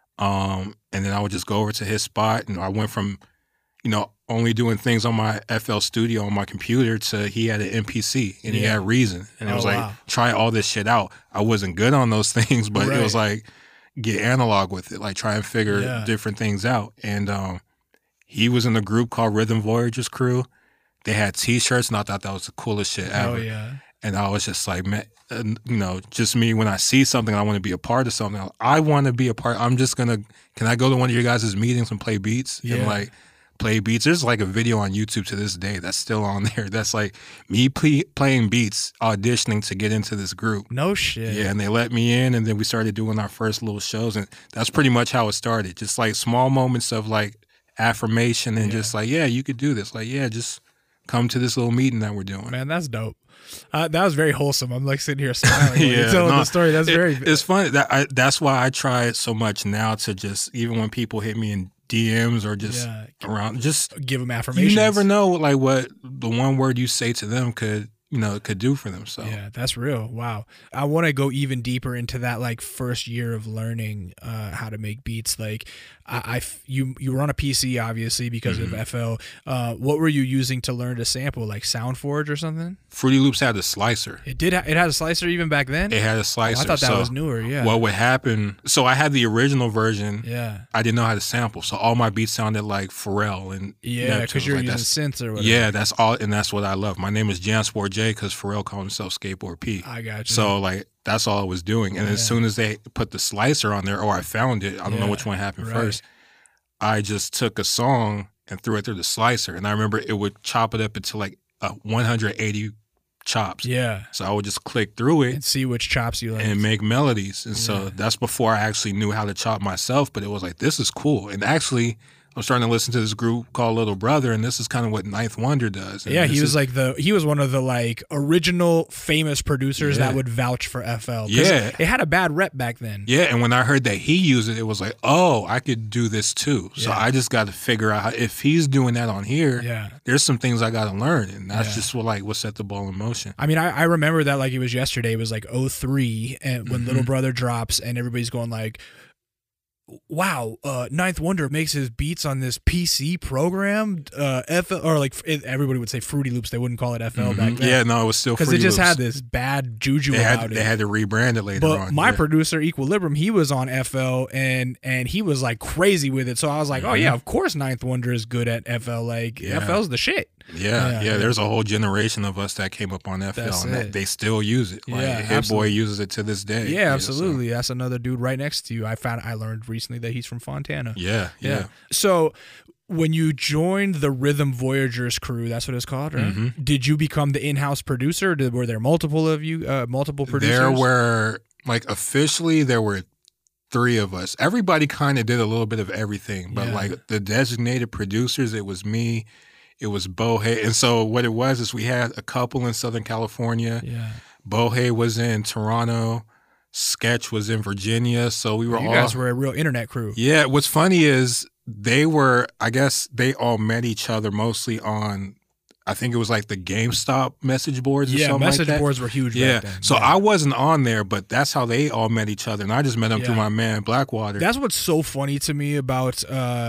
Um, and then I would just go over to his spot. And I went from, you know, only doing things on my F L Studio on my computer to he had an M P C and he Yeah. had Reason. And it Oh, was like, wow. try all this shit out. I wasn't good on those things, but it was Right. like, get analog with it, like try and figure Yeah. different things out. And um, he was in a group called Rhythm Voyagers Crew. They had T-shirts, and I thought that was the coolest shit ever. Oh yeah. And I was just like, man, uh, you know, just me when I see something, I want to be a part of something. I want to be a part. I'm just gonna. Can I go to one of your guys' meetings and play beats Yeah. and like play beats? There's like a video on YouTube to this day that's still on there. That's like me play, playing beats, auditioning to get into this group. No shit. Yeah, and they let me in, and then we started doing our first little shows, and that's pretty much how it started. Just like small moments of like affirmation, and Yeah. just like, yeah, you could do this. Like, yeah, just come to this little meeting that we're doing. Man, that's dope. Uh, that was very wholesome. I'm like sitting here smiling. When Yeah, you're telling no, the story. That's It- very. It's funny that I, that's why I try it so much now to just even when people hit me in D Ms or just Yeah. around, just Give them affirmations. you never know like what the one word you say to them could you know could do for them. So Yeah, that's real. Wow. I want to go even deeper into that like first year of learning uh, how to make beats. Like I, I f- you you were on a P C obviously because Mm-hmm. of F L. Uh, what were you using to learn to sample? Like SoundForge or something? Fruity Loops had a slicer. It did. Ha- it had a slicer even back then. It had a Oh, slicer. I thought that so was newer. Yeah. What would happen? So I had the original version. yeah. I didn't know how to sample, so all my beats sounded like Pharrell and Yeah, Neptunes. because you're Like, using that's- synths or whatever. Yeah, that's all, and that's what I love. My name is Jansport J because Pharrell called himself Skateboard P. I got you. So like that's all I was doing. And as Yeah. soon as they put the slicer on there, or I found it, I don't Yeah, know which one happened right. first. I just took a song and threw it through the slicer, and I remember it would chop it up into like uh, one hundred eighty chops. yeah, So I would just click through it and see which chops you like. and make melodies. And Yeah. so that's before I actually knew how to chop myself, but it was like, this is cool. And actually, I'm starting to listen to this group called Little Brother, and this is kind of what Ninth Wonder does. And Yeah, he this was is- like the he was one of the like original famous producers Yeah. that would vouch for F L. 'Cause Yeah. it had a bad rep back then. yeah. And when I heard that he used it, it was like, oh, I could do this too. So Yeah. I just got to figure out how, if he's doing that on here, Yeah. there's some things I got to learn. And that's Yeah. just what like what set the ball in motion. I mean, I, I remember that like it was yesterday. It was like oh three, and when Mhm. Little Brother drops, and everybody's going like, "Wow, uh, Ninth Wonder makes his beats on this P C program, uh, F L, or like it, everybody would say Fruity Loops. They wouldn't call it F L back Mhm. then. Yeah, no, it was still because it Fruity just Loops. had this bad juju They about had, it. they had to rebrand it later But on. my yeah. producer, Equilibrium, he was on F L and and he was like crazy with it. So I was like, oh Mhm. yeah, of course Ninth Wonder is good at F L. Like Yeah. F L's the shit. Yeah, Yeah, yeah, yeah. There's a whole generation of us that came up on F L, That's and it. that they still use it. Like, Yeah, Hit Boy absolutely. uses it to this day. Yeah, so- absolutely. That's another dude right next to you. I found I learned recently that he's from Fontana. Yeah, yeah. So when you joined the Rhythm Voyagers crew, that's what it's called, right? Mhm. Did you become the in-house producer? Did, were there multiple of you, uh, multiple producers? There were like officially there were three of us. Everybody kind of did a little bit of everything, but Yeah. like the designated producers, it was me, it was Bohey, and so what it was is we had a couple in Southern California. Yeah. Bohey was in Toronto. Sketch was in Virginia, so we were You all. guys were a real internet crew. Yeah, what's funny is they were, I guess they all met each other mostly on, I think it was like the GameStop message boards or Yeah, something message like that. boards were huge Yeah, back then. so Yeah. I wasn't on there, but that's how they all met each other. And I just met them through Yeah. my man Blackwater. That's what's so funny to me about uh,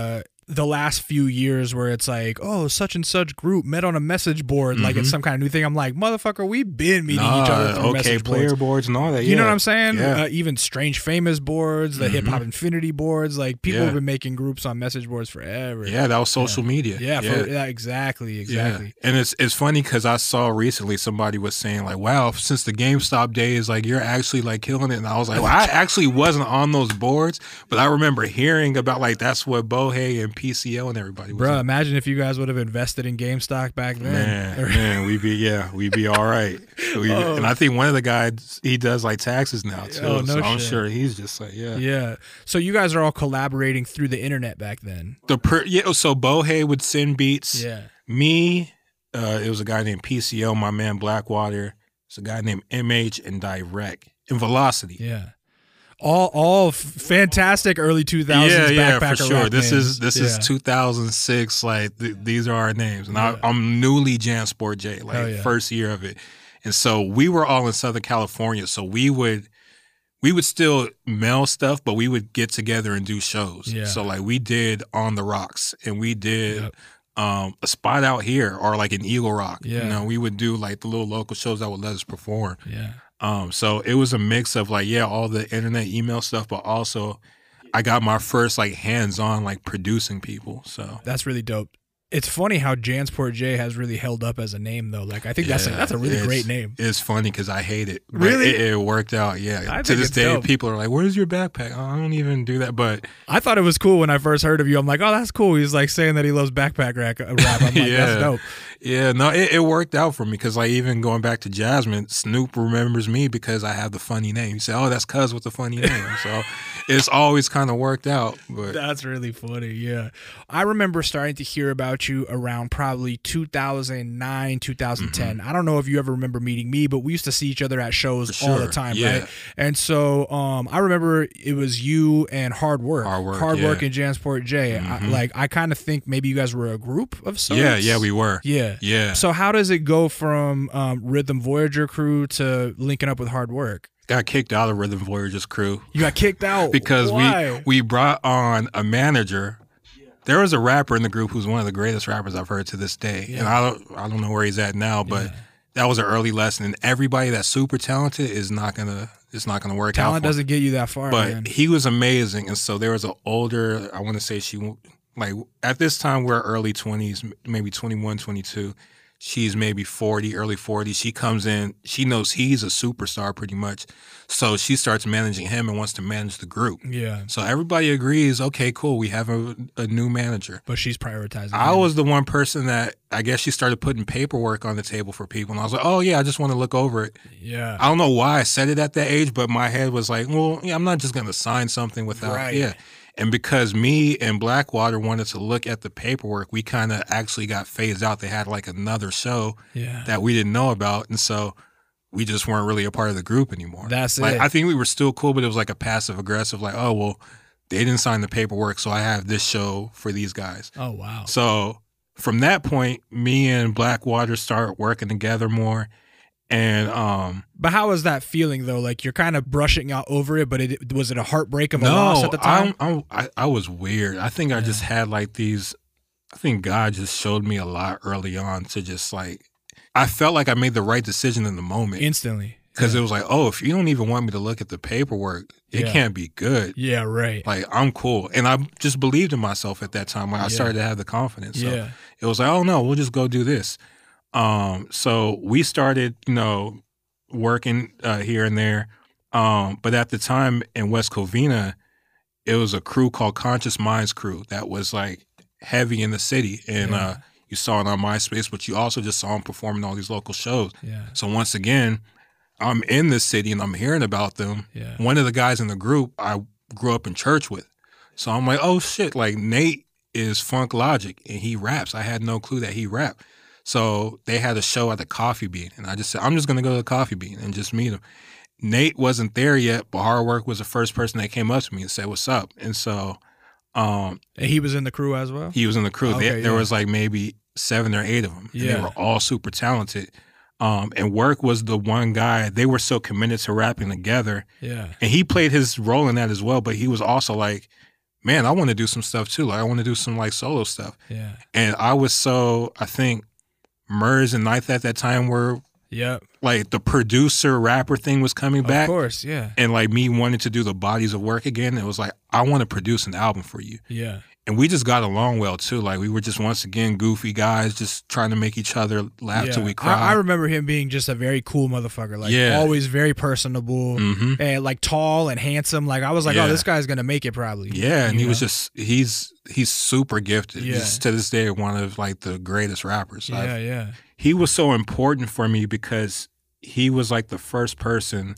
the last few years where it's like, oh, such and such group met on a message board, mm-hmm. like it's some kind of new thing. I'm like, motherfucker, we've been meeting nah, each other through okay, message player boards. boards and all that. You yeah. know what I'm saying? Yeah. Uh, even Strange Famous boards, the mm-hmm. Hip Hop Infinity boards. Like people yeah. have been making groups on message boards forever. Yeah, that was social yeah. media. Yeah, yeah. For, yeah, exactly, exactly. Yeah. And it's it's funny because I saw recently somebody was saying like, wow, since the GameStop days, like you're actually like killing it. And I was like, well, I actually wasn't on those boards, but I remember hearing about like that's what Bohei and P C O and everybody was. Bro, in. imagine if you guys would have invested in GameStop back then. Man, man, we'd be yeah, we'd be all right. We, oh. And I think one of the guys he does like taxes now too. Oh, no so I'm shit. sure he's just like yeah, yeah. So you guys are all collaborating through the internet back then. The per, yeah, so Bohei would send beats. Yeah. Me, uh, it was a guy named P C O, my man Blackwater. It's a guy named M H and Direct and Velocity. Yeah. All all fantastic early two thousands yeah, yeah, backpacker for sure. rock This names. is this yeah. is two thousand six. Like th- these are our names, and yeah. I, I'm newly Jansport J, like yeah. first year of it, and so we were all in Southern California. So we would we would still mail stuff, but we would get together and do shows. Yeah. So like we did On the Rocks, and we did. Yep. Um, a spot out here or like in Eagle Rock. Yeah. You know, we would do like the little local shows that would let us perform. Yeah. Um, so it was a mix of like, yeah, all the internet email stuff, but also I got my first like hands-on like producing people. So that's really dope. It's funny how Jansport J has really held up as a name though. Like I think yeah, that's a, that's a really great name. It's funny because I hate it. Really? It, it worked out. Yeah. I to this day, dope. people are like, "Where's your backpack?" Oh, I don't even do that. But I thought it was cool when I first heard of you. I'm like, oh, that's cool. He's like saying that he loves backpack rap. rap. I'm like, yeah. that's dope. Yeah, no, it, it worked out for me because, like, even going back to Jasmine, Snoop remembers me because I have the funny name. You say, "Oh, that's Cuz with the funny name." So it's always kind of worked out. But that's really funny. Yeah, I remember starting to hear about you around probably two thousand nine, two thousand ten. Mm-hmm. I don't know if you ever remember meeting me, but we used to see each other at shows sure. all the time, yeah. right? And so um, I remember it was you and Hard Work, Hard Work, Hard yeah. Work and Jansport J. Mm-hmm. I, like I kind of think maybe you guys were a group of sorts. Yeah, yeah, we were. Yeah. Yeah. So how does it go from um, Rhythm Voyager crew to linking up with Hard Work? Got kicked out of Rhythm Voyager's crew. You got kicked out? because Why? we we brought on a manager. There was a rapper in the group who's one of the greatest rappers I've heard to this day. Yeah. And I don't I don't know where he's at now, but yeah. that was an early lesson. And everybody that's super talented is not gonna it's not gonna work Talent out. Talent doesn't get you that far. But man. he was amazing. And so there was an older, I want to say she like at this time we're early twenties, maybe twenty-one, twenty-two. She's maybe forty, early forties. She comes in, she knows he's a superstar pretty much. So she starts managing him and wants to manage the group. Yeah. So everybody agrees, okay, cool, we have a, a new manager. But she's prioritizing I him. was the one person that I guess she started putting paperwork on the table for people. And I was like, oh, yeah, I just want to look over it. Yeah. I don't know why I said it at that age, but my head was like, well, yeah, I'm not just going to sign something without, right. yeah. And because me and Blackwater wanted to look at the paperwork, we kind of actually got phased out. They had like another show yeah. that we didn't know about. And so we just weren't really a part of the group anymore. That's like, it. I think we were still cool, but it was like a passive aggressive, like, oh, well, they didn't sign the paperwork, so I have this show for these guys. Oh, wow. So from that point, me and Blackwater started working together more. And um but how was that feeling though? Like you're kind of brushing out over it, but it was it a heartbreak of a no, loss at the time? I'm, I'm, I I was weird. I think I yeah. just had like these. I think God just showed me a lot early on to just like. I felt like I made the right decision in the moment instantly because yeah. it was like, oh, if you don't even want me to look at the paperwork, it yeah. can't be good. Yeah, right. Like I'm cool, and I just believed in myself at that time. Like I yeah. started to have the confidence. So yeah, it was like, oh no, we'll just go do this. Um, so we started, you know. working uh, here and there. Um, but at the time in West Covina, it was a crew called Conscious Minds Crew that was like heavy in the city. And yeah. uh, you saw it on MySpace, but you also just saw them performing all these local shows. Yeah. So once again, I'm in this city and I'm hearing about them. Yeah. One of the guys in the group I grew up in church with. So I'm like, oh shit, like Nate is Funk Logic and he raps. I had no clue that he rapped. So they had a show at the Coffee Bean, and I just said, I'm just going to go to the Coffee Bean and just meet him. Nate wasn't there yet, but Hard Work was the first person that came up to me and said, what's up? And so um, and he was in the crew as well? He was in the crew. Okay, they, yeah. There was like maybe seven or eight of them, and yeah. they were all super talented. Um, and Work was the one guy, they were so committed to rapping together. Yeah. And he played his role in that as well, but he was also like, man, I want to do some stuff too. Like I want to do some like solo stuff. Yeah. And I was so, I think Murs and Ninth at that time were Yep. like the producer rapper thing was coming back. Of course, yeah. And like me wanting to do the bodies of work again. It was like, I want to produce an album for you. Yeah. And we just got along well too. Like we were just once again goofy guys, just trying to make each other laugh Yeah. till we cry. I, I remember him being just a very cool motherfucker. Like Yeah. always very personable hmm and like tall and handsome. Like I was like, Yeah. oh, this guy's gonna make it probably. Yeah, and You he was know? just he's he's super gifted. Yeah. He's to this day one of like the greatest rappers. Yeah, I've- yeah. He was so important for me because he was like the first person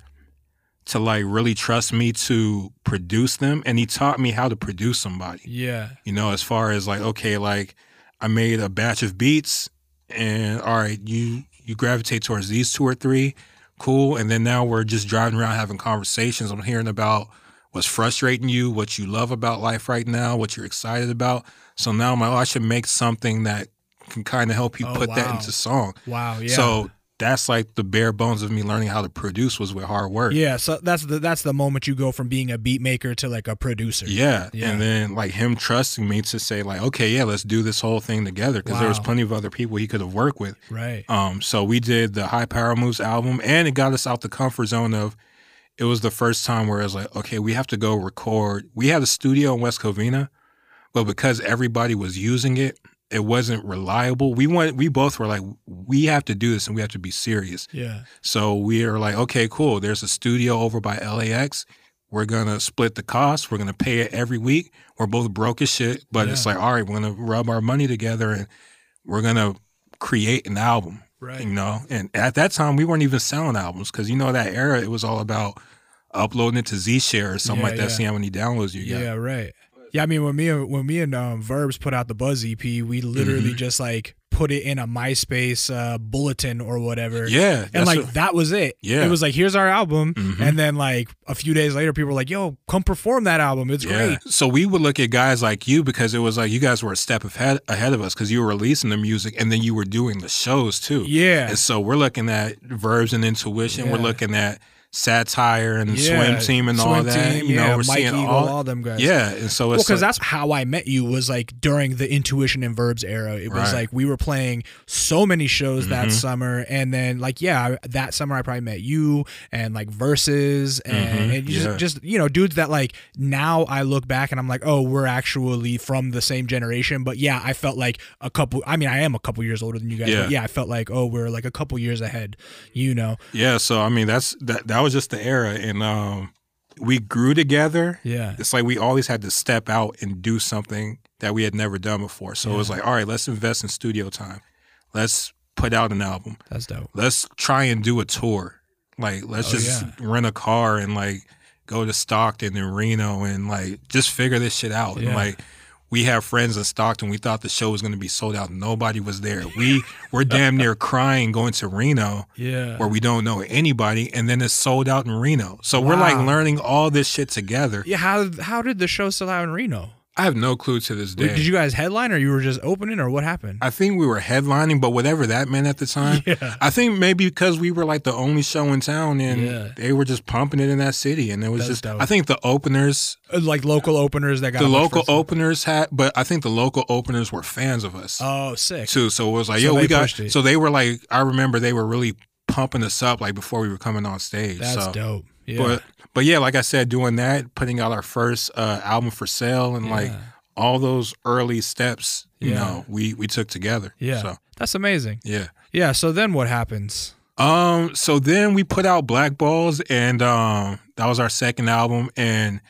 to like really trust me to produce them, and he taught me how to produce somebody. Yeah. You know, as far as like, okay, like I made a batch of beats and all right, you you gravitate towards these two or three, cool. And then now we're just driving around having conversations. I'm hearing about what's frustrating you, what you love about life right now, what you're excited about. So now I'm like, oh, I should make something that can kind of help you Oh, put that wow. into song. Wow. Yeah. So that's like the bare bones of me learning how to produce was with hard work. yeah, so that's the that's the moment you go from being a beat maker to like a producer. Yeah. Yeah. And then like him trusting me to say like, okay, yeah, let's do this whole thing together. Because there was Wow. plenty of other people he could have worked with. Right. Um, so we did the High Power Moves album, and it got us out the comfort zone of, it was the first time where it was like, okay, we have to go record. We had a studio in West Covina, but because everybody was using it, it wasn't reliable. We went, we both were like, we have to do this and we have to be serious. Yeah. So we are like, okay, cool. There's a studio over by L A X. We're going to split the cost. We're going to pay it every week. We're both broke as shit, but Yeah. it's like, all right, we're going to rub our money together and we're going to create an album, Right. you know? And at that time, we weren't even selling albums because, you know, that era, it was all about uploading it to Z-Share or something Yeah, like that, yeah. seeing how many downloads you Yeah, get. right. Yeah, I mean when me and when me and um, Verbs put out the Buzz E P, we literally Mhm. just like put it in a MySpace uh, bulletin or whatever. Yeah. And that's like what- that was it. Yeah. It was like, here's our album. Mhm. And then like a few days later, people were like, yo, come perform that album. It's yeah. great. So we would look at guys like you because it was like you guys were a step ahead ahead of us because you were releasing the music and then you were doing the shows too. Yeah. And so we're looking at Verbs and Intuition. We're Yeah. looking at Satire and Yeah. Swim Team and Swim all that. Team, you know, yeah, we're Mike seeing Eagle, all, all them guys. Yeah, and so Well, it's because like, that's how I met you was like during the Intuition and Verbs era. It was Right. like we were playing so many shows that Mhm. summer, and then like yeah, I- that summer I probably met you and like Versus and, Mhm. and just Yeah. just you know dudes that like now I look back and I'm like, oh, we're actually from the same generation. But yeah, I felt like a couple. I mean, I am a couple years older than you guys. Yeah. But yeah, I felt like oh, we're like a couple years ahead. You know. yeah. So I mean, that's that. That was just the era, and um, we grew together. Yeah. It's like we always had to step out and do something that we had never done before. So it was Yeah. like, all right, let's invest in studio time. Let's put out an album. That's dope. Let's try and do a tour. Like, let's Oh, just yeah. rent a car and like go to Stockton and Reno and like just figure this shit out. Yeah. And like, we have friends in Stockton. We thought the show was going to be sold out. Nobody was there. We we're damn near crying going to Reno Yeah. where we don't know anybody, and then it's sold out in Reno. So we're like Wow. learning all this shit together. Yeah. How how did the show sell out in Reno? I have no clue to this day. Did you guys headline or you were just opening or what happened? I think we were headlining, but whatever that meant at the time. Yeah. I think maybe because we were like the only show in town and Yeah. they were just pumping it in that city. And it was That's just, dope. I think the openers, Uh, Like local openers that got the a much local further- openers had, but I think the local openers were fans of us Oh, sick. too. So it was like, So yo, they we got, pushed it. so they were like, I remember they were really pumping us up like before we were coming on stage. That's so, dope. Yeah. But, but yeah, like I said, doing that, putting out our first uh, album for sale and like Yeah. all those early steps, you Yeah. know, we, we took together. Yeah. So, That's amazing. yeah. Yeah. So then what happens? Um, so then we put out Black Balls, and um, that was our second album, and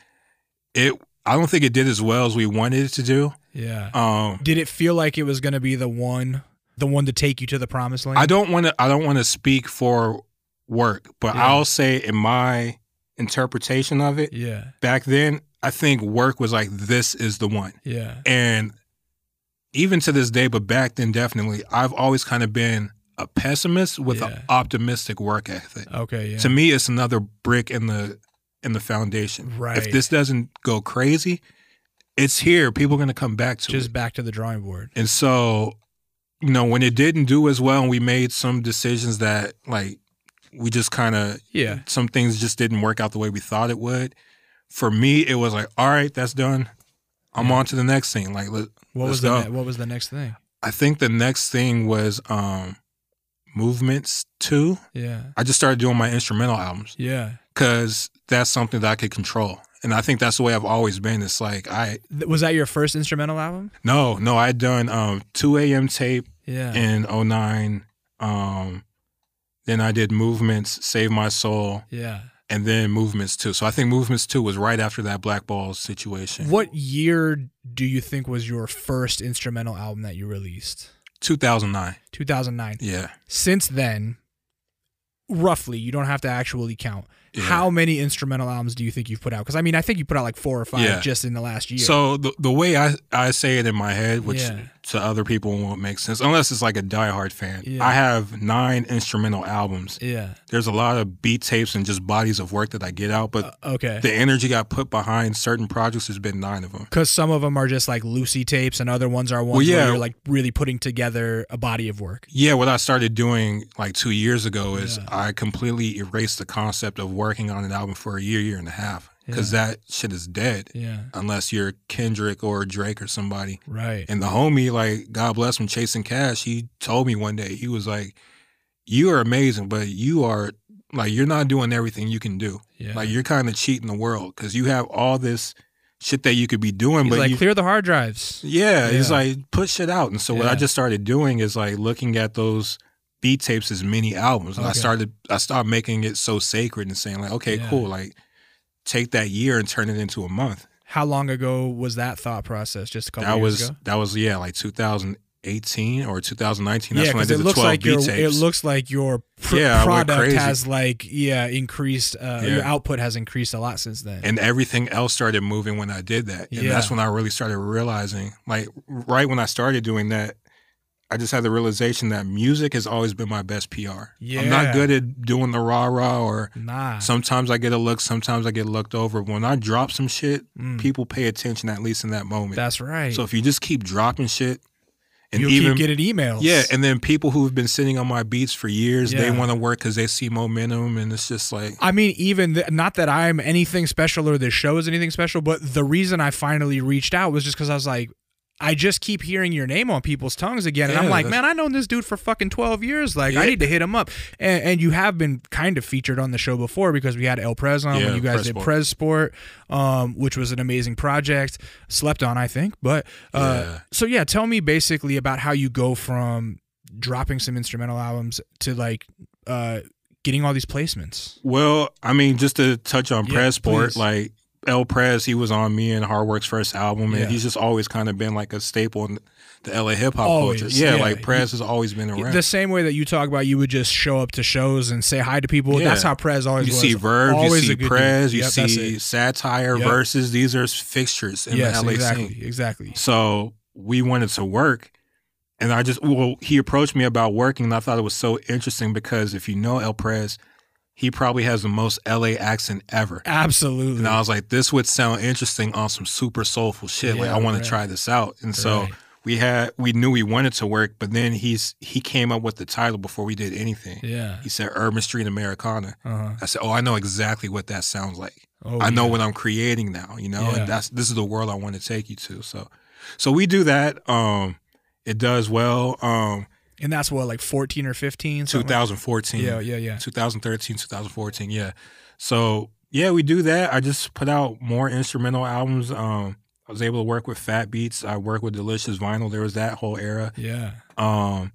it I don't think it did as well as we wanted it to do. Yeah. Um, Did it feel like it was going to be the one, the one to take you to the promised land? I don't want to I don't want to speak for work, but Yeah. I'll say in my interpretation of it, Yeah. back then, I think work was like, this is the one. Yeah. And even to this day, but back then definitely, I've always kind of been a pessimist with Yeah. an optimistic work ethic. Okay. Yeah. To me, it's another brick in the in the foundation. Right. If this doesn't go crazy, it's here. People are going to come back to Just it. back to the drawing board. And so, you know, when it didn't do as well, and we made some decisions that, like, we just kind of, Yeah. some things just didn't work out the way we thought it would. For me, it was like, all right, that's done. I'm Yeah. on to the next thing. Like, let, What let's was go. the ne- what was the next thing? I think the next thing was um, Movements two. Yeah. I just started doing my instrumental albums Yeah. because that's something that I could control. And I think that's the way I've always been. It's like, I, Th- Was that your first instrumental album? no, no, I'd done um, two A.M. tape Yeah. in oh nine. Um, then I did Movements, Save My Soul, yeah. and then Movements two. So I think Movements two was right after that Black Balls situation. What year do you think was your first instrumental album that you released? two thousand nine. two thousand nine. Yeah. Since then, roughly, you don't have to actually count. Yeah. How many instrumental albums do you think you've put out? Because, I mean, I think you put out like four or five Yeah. just in the last year. So the the way I, I say it in my head, which Yeah. to other people won't make sense, unless it's like a diehard fan, Yeah. I have nine instrumental albums. yeah. There's a lot of beat tapes and just bodies of work that I get out, but Uh, okay. the energy I put behind certain projects has been nine of them. Because some of them are just like loosey tapes and other ones are ones Well, yeah. where you're like really putting together a body of work. Yeah, what I started doing like two years ago is Yeah. I completely erased the concept of working on an album for a year, year and a half, because that shit is dead Yeah. unless you're Kendrick or Drake or somebody. Right. And the homie, like, God bless him, Chasing Cash, he told me one day, he was like, you are amazing, but you are, like, you're not doing everything you can do. Yeah. Like, you're kind of cheating the world because you have all this shit that you could be doing, He's but like, you, clear the hard drives. yeah, it's Yeah. like, put shit out. And so what Yeah. I just started doing is, like, looking at those beat tapes as mini albums. And I Okay. started, I started making it so sacred and saying, like, okay, Yeah. cool, like, take that year and turn it into a month. How long ago was that thought process? Just a couple That years was ago? that was yeah, like two thousand eighteen or two thousand nineteen. That's Yeah, when I because did it the looks twelve like your beat it tapes. looks like your pr- Yeah, I went product crazy. has like yeah increased. Uh, Your Yeah. output has increased a lot since then. And everything else started moving when I did that. And Yeah. that's when I really started realizing, like, right when I started doing that, I just had the realization that music has always been my best P R. Yeah. I'm not good at doing the rah-rah, or nah, sometimes I get a look, sometimes I get looked over. When I drop some shit, Mm. people pay attention, at least in that moment. that's right. So if you just keep dropping shit, and You'll even keep getting emails. yeah, and then people who've been sitting on my beats for years, they Yeah. want to work because they see momentum, and it's just like, I mean, even th- not that I'm anything special or this show is anything special, but the reason I finally reached out was just because I was like, I just keep hearing your name on people's tongues again, and Yeah, I'm like, that's- man, I known this dude for fucking twelve years. Like, Yeah. I need to hit him up. And, and you have been kind of featured on the show before because we had El Prez on Yeah, when you guys Prez did Sport. Prez Sport, um, which was an amazing project. Slept on, I think. But uh, Yeah. so yeah, tell me basically about how you go from dropping some instrumental albums to like uh, getting all these placements. well, I mean, just to touch on Yeah, Prez Sport, please. like El Prez, he was on me and Hardwork's first album, and Yeah. he's just always kind of been like a staple in the L A hip hop Always, culture. Yeah, yeah. like Prez has always been around. The same way that you talk about, you would just show up to shows and say hi to people. Yeah. That's how Prez always you was. see Verb, Always you a see good Prez, dude. you Yep, that's see it. Satire, Yep. Verses. These are fixtures in Yes, the L A exactly, scene. exactly. So we wanted to work, and I just, well, he approached me about working, and I thought it was so interesting because if you know El Prez, he probably has the most L A accent ever. Absolutely. And I was like, this would sound interesting on some super soulful shit. like, Yeah, I want right. to try this out. And so Right. we had, we knew we wanted to work, but then he's, he came up with the title before we did anything. Yeah. He said Urban Street Americana. Uh-huh. I said, oh, I know exactly what that sounds like. Oh, I know yeah. what I'm creating now, you know, Yeah. and that's, this is the world I want to take you to. So, so we do that. Um, it does well. Um, And that's what, like fourteen or fifteen? something like- twenty fourteen. Yeah, yeah, yeah. twenty thirteen, twenty fourteen, yeah. So yeah, we do that. I just put out more instrumental albums. Um, I was able to work with Fat Beats. I worked with Delicious Vinyl. There was that whole era. Yeah. Um,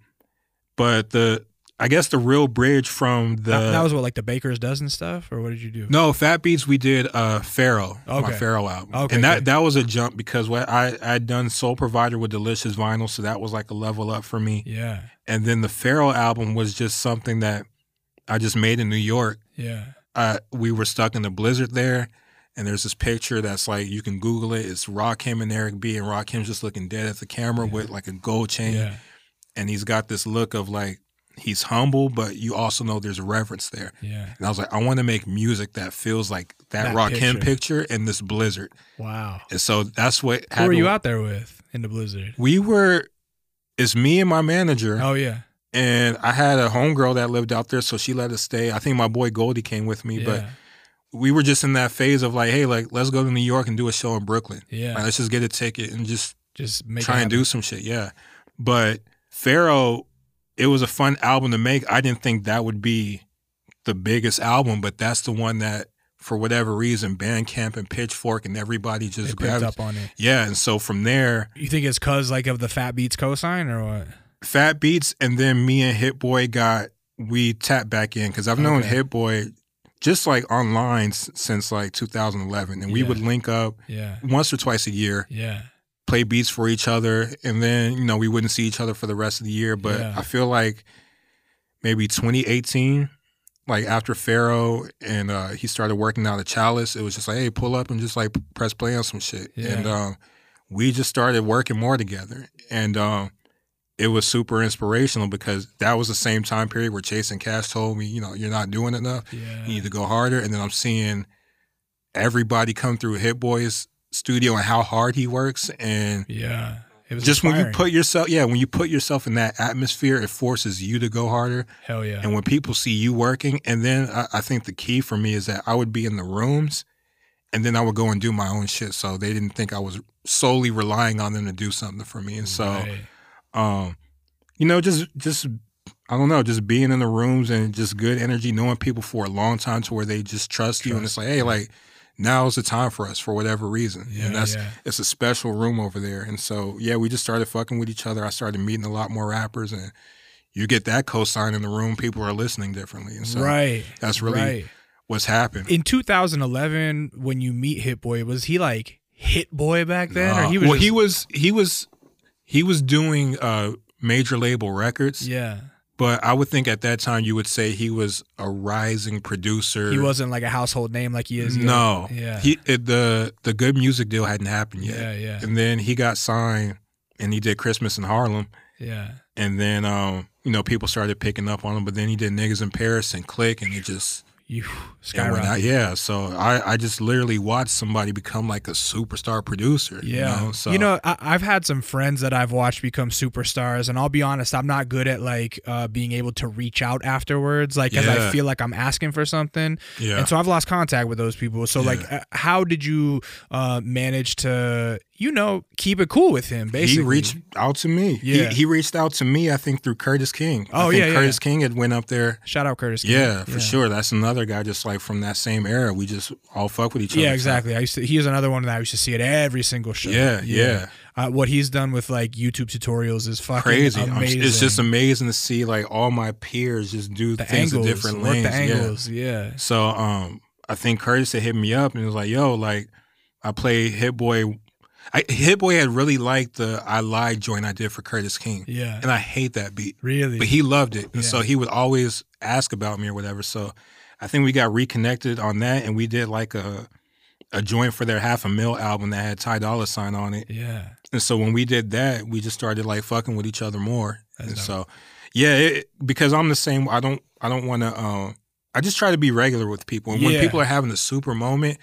but the I guess the real bridge from the that, that was what, like the Baker's Dozen stuff? Or what did you do? no Fat Beats. We did uh Pharaoh, my Okay. Pharaoh album, Okay, and that good. that was a jump because what I I'd done Soul Provider with Delicious Vinyl, so that was like a level up for me. Yeah. And then the Pharaoh album was just something that I just made in New York. Yeah. Uh, we were stuck in the blizzard there, and there's this picture that's like, you can Google it. It's Rakim and Eric B, and Rakim's just looking dead at the camera with like a gold chain, Yeah. and he's got this look of like, he's humble, but you also know there's reverence there. Yeah. And I was like, I want to make music that feels like that, That Rakim picture. picture in this blizzard. Wow. And so that's what Who were you happened. out there with in the blizzard? We were, it's me and my manager. Oh, yeah. And I had a homegirl that lived out there, so she let us stay. I think my boy Goldie came with me, Yeah. but we were just in that phase of like, hey, like let's go to New York and do a show in Brooklyn. Yeah. Like, let's just get a ticket and just just make try and do some shit. Yeah. But Pharaoh, it was a fun album to make. I didn't think that would be the biggest album, but that's the one that, for whatever reason, Bandcamp and Pitchfork and everybody just They grabbed picked up on it. Yeah, and so from there, You think it's cause like of the Fat Beats cosign or what? Fat Beats, and then me and Hit Boy got we tapped back in because I've known Okay. Hit Boy just like online s- since like two thousand eleven, and we Yeah. would link up Yeah. once or twice a year, Yeah. play beats for each other, and then you know we wouldn't see each other for the rest of the year. But Yeah. I feel like maybe twenty eighteen, like after Pharaoh and uh, he started working out at Chalice, it was just like, hey, pull up and just like press play on some shit. Yeah. And um, we just started working more together. And um, it was super inspirational because that was the same time period where Chase and Cash told me, you know, you're not doing enough. Yeah. You need to go harder. And then I'm seeing everybody come through Hit Boy's studio and how hard he works. And Yeah. It was just when you inspiring. put yourself, yeah, when you put yourself in that atmosphere, it forces you to go harder. Hell yeah. And when people see you working, and then I, I think the key for me is that I would be in the rooms and then I would go and do my own shit. So they didn't think I was solely relying on them to do something for me. And so, Right. um, you know, just, just, I don't know, just being in the rooms and just good energy, knowing people for a long time to where they just trust, you. And it's like, hey, like, now's the time for us for whatever reason. Yeah, and that's, yeah. it's a special room over there. And so, yeah, we just started fucking with each other. I started meeting a lot more rappers, and you get that cosign in the room, people are listening differently. And so Right. that's really Right. what's happened. In two thousand eleven, when you meet Hit Boy, was he like Hit Boy back then, or Uh, he was? well, just- he was, he was, he was doing uh, major label records, Yeah. but I would think at that time you would say he was a rising producer. He wasn't like a household name like he is. yet. No, Yeah. He it, the the Good Music deal hadn't happened yet. Yeah. Yeah. And then he got signed, and he did Christmas in Harlem. Yeah. And then, um, you know, people started picking up on him. But then he did Niggas in Paris and Click, and it just You it went out. skyrocket. Yeah. So I, I just literally watched somebody become like a superstar producer. Yeah. You know, so, you know I, I've had some friends that I've watched become superstars, and I'll be honest, I'm not good at like uh, being able to reach out afterwards, like because I Yeah. feel like I'm asking for something, yeah. and so I've lost contact with those people. So like, Yeah. uh, how did you uh, manage to, you know, keep it cool with him? Basically, He reached out to me. Yeah. He, he reached out to me, I think, through Curtis King. Oh, I think yeah, yeah, Curtis yeah. King had went up there. Shout out Curtis. King. Yeah, for sure. That's another guy just like from that same era. We just all fuck with each other. Yeah, exactly. I used to, he is another one that I used to see at every single show. Yeah, yeah. Uh, what he's done with like YouTube tutorials is fucking Crazy. I'm- amazing. It's just amazing to see like all my peers just do the things angles, in different work lanes. the Yeah. angles. Yeah. So um, I think Curtis had hit me up and was like, "Yo, like I play Hit Boy." I, Hit Boy had really liked the "I Lied" joint I did for Curtis King, Yeah. and I hate that beat, Really. but he loved it, and Yeah. so he would always ask about me or whatever. So I think we got reconnected on that, and we did like a a joint for their Half a Mil album that had Ty Dolla Sign on it. yeah. And so when we did that, we just started like fucking with each other more. That's and dope. so, yeah, it, because I'm the same. I don't. I don't want to. Um, I just try to be regular with people. And Yeah. when people are having a super moment,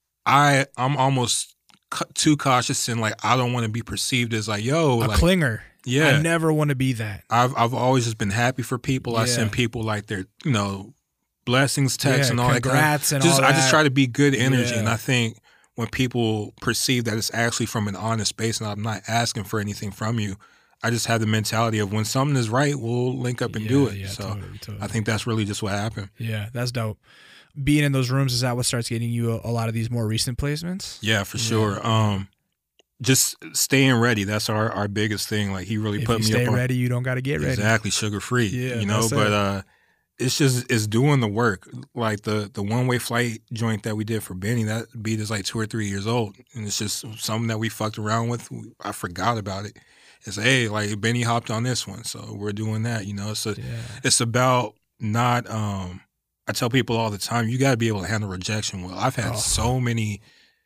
I I'm almost cu- too cautious and like I don't want to be perceived as like, yo, A like, clinger. yeah. I never want to be that. I've I've always just been happy for people. I Yeah. send people like their you know blessings texts Yeah, and all that. congrats kind and just all I just that. try to be good energy, Yeah. and I think when people perceive that it's actually from an honest space and I'm not asking for anything from you, I just have the mentality of when something is right, we'll link up and yeah, do it. Yeah, so totally, totally. I think that's really just what happened. Yeah, that's dope. Being in those rooms, is that what starts getting you a, a lot of these more recent placements? Yeah, for sure. Um, just staying ready. That's our, our biggest thing. Like he really If put you me stay up on ready, you don't got to get ready. exactly sugar free. Yeah, you know, that's but it. uh, it's just it's doing the work. Like the the one way flight joint that we did for Benny, that beat is like two or three years old, and it's just something that we fucked around with. I forgot about it. It's hey, like Benny hopped on this one, so we're doing that. You know, so Yeah. it's about not. Um, I tell people all the time, you got to be able to handle rejection well. I've had Oh. so many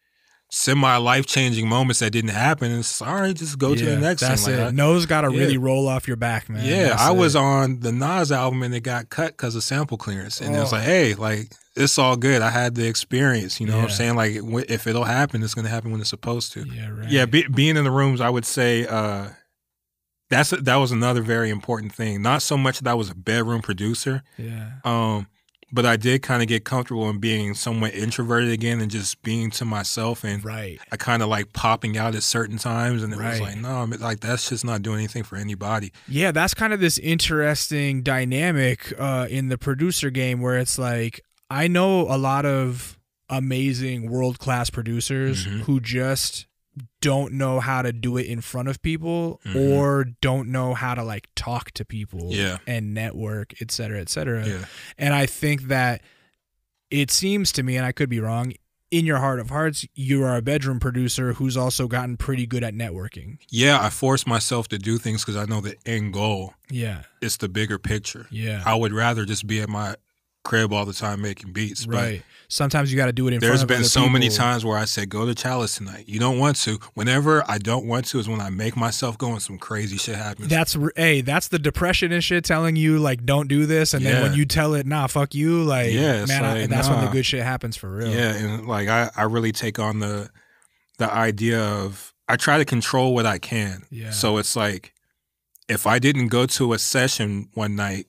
semi life changing moments that didn't happen. And it's all right, just go to Yeah, the next that's thing. Like, it. I- Nose got to yeah. really roll off your back, man. yeah, That's I was it. on the Nas album and it got cut because of sample clearance. And it was Oh. like, hey, like, it's all good. I had the experience. You know what I'm Yeah. saying? Like, it- if it'll happen, it's going to happen when it's supposed to. Yeah, right. Yeah, be, being in the rooms, I would say uh, that's that was another very important thing. Not so much that I was a bedroom producer, Yeah. um, but I did kind of get comfortable in being somewhat introverted again and just being to myself. And Right. I kind of like popping out at certain times, and it was Right. like, no, I'm, like that's just not doing anything for anybody. Yeah, that's kind of this interesting dynamic uh, in the producer game where it's like, I know a lot of amazing world-class producers Mhm. who just don't know how to do it in front of people Mhm. or don't know how to like talk to people Yeah. and network, et cetera, et cetera. Yeah. And I think that it seems to me, and I could be wrong, in your heart of hearts, you are a bedroom producer who's also gotten pretty good at networking. Yeah, I force myself to do things because I know the end goal Yeah. is the bigger picture. Yeah. I would rather just be at my crib all the time making beats. But Right. Sometimes you got to do it in front there's of been other so many people. times where I said, go to Chalice tonight. You don't want to. Whenever I don't want to is when I make myself go and some crazy shit happens. That's r- hey, that's the depression and shit telling you like don't do this, and then Yeah. when you tell it, nah, fuck you, like Yeah, it's man, I, like, that's when the nah. good shit happens for real. Yeah, and like I, I really take on the the idea of I try to control what I can. Yeah. So it's like if I didn't go to a session one night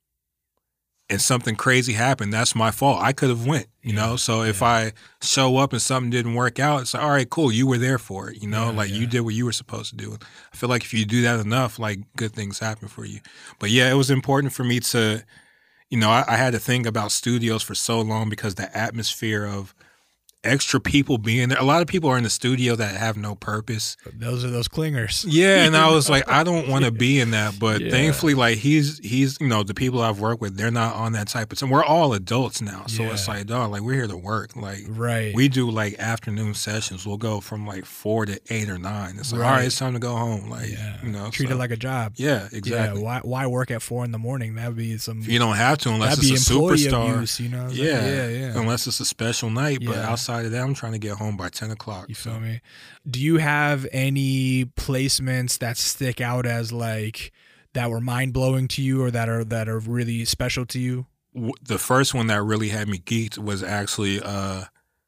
and something crazy happened, that's my fault. I could have went, you Yeah, know? So if yeah. I show up and something didn't work out, it's like, all right, cool, you were there for it, you know? Yeah, like yeah. you did what you were supposed to do. I feel like if you do that enough, like good things happen for you. But yeah, it was important for me to, you know, I, I had to think about studios for so long because the atmosphere of extra people being there. A lot of people are in the studio that have no purpose. Those are those clingers. Yeah, and I was like, I don't want to be in that. But Yeah. thankfully, like he's he's you know the people I've worked with, they're not on that type of time. We're all adults now, so it's Yeah. like, dog, like we're here to work. Like Right. we do like afternoon sessions. We'll go from like four to eight or nine. It's like, all Right. right, it's time to go home. Like yeah. you know, treat so- it like a job. yeah, exactly. Yeah. Why why work at four in the morning? That'd be some. If you don't have to, unless that'd be it's a employee superstar. abuse. You know. It's like, Yeah, yeah. Yeah. Unless it's a special night, but Yeah. outside of that, I'm trying to get home by ten o'clock. You so. feel me? Do you have any placements that stick out as like that were mind blowing to you, or that are that are really special to you? W- The first one that really had me geeked was actually uh,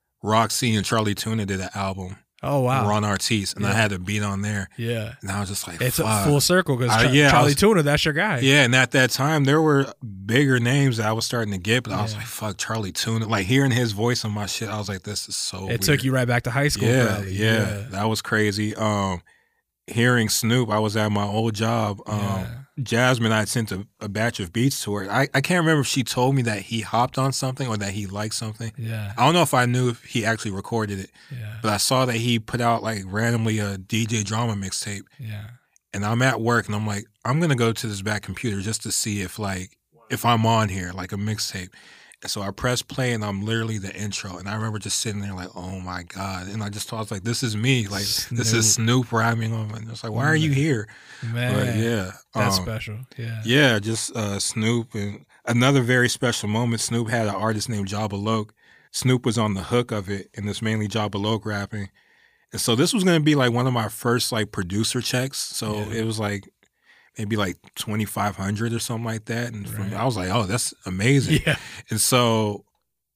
Roxy and Charlie Tuna did an album. Oh wow. Ron Artiste, and I Yeah. had a beat on there, Yeah. and I was just like, It's fuck. a full circle because Uh, yeah, I Charlie was- Tuna, that's your guy. Yeah, and at that time there were bigger names that I was starting to get, but I was Yeah. like, fuck, Charlie Tuna. Like hearing his voice on my shit, I was like, this is so It weird. took you right back to high school. Yeah, probably. yeah, that was crazy. Um, hearing Snoop, I was at my old job. Um, Yeah. Jasmine, I had sent a, a batch of beats to her. I, I can't remember if she told me that he hopped on something or that he liked something. Yeah. I don't know if I knew if he actually recorded it, Yeah. but I saw that he put out like randomly a D J drama mixtape. Yeah. And I'm at work and I'm like, I'm gonna go to this back computer just to see if like if I'm on here, like a mixtape. And so I press play and I'm literally the intro. And I remember just sitting there like, oh my God. And I just thought, I was like, this is me. Like this is Snoop rapping on. And it's like, why are you here? Man. But yeah. That's um, special. Yeah. Yeah, just uh, Snoop. And another very special moment, Snoop had an artist named Jabba Loke. Snoop was on the hook of it, and it's mainly Jabba Loke rapping. And so this was going to be like one of my first like producer checks. So Yeah. it was like maybe like twenty-five hundred or something like that. And from, Right. I was like, oh, that's amazing. Yeah. And so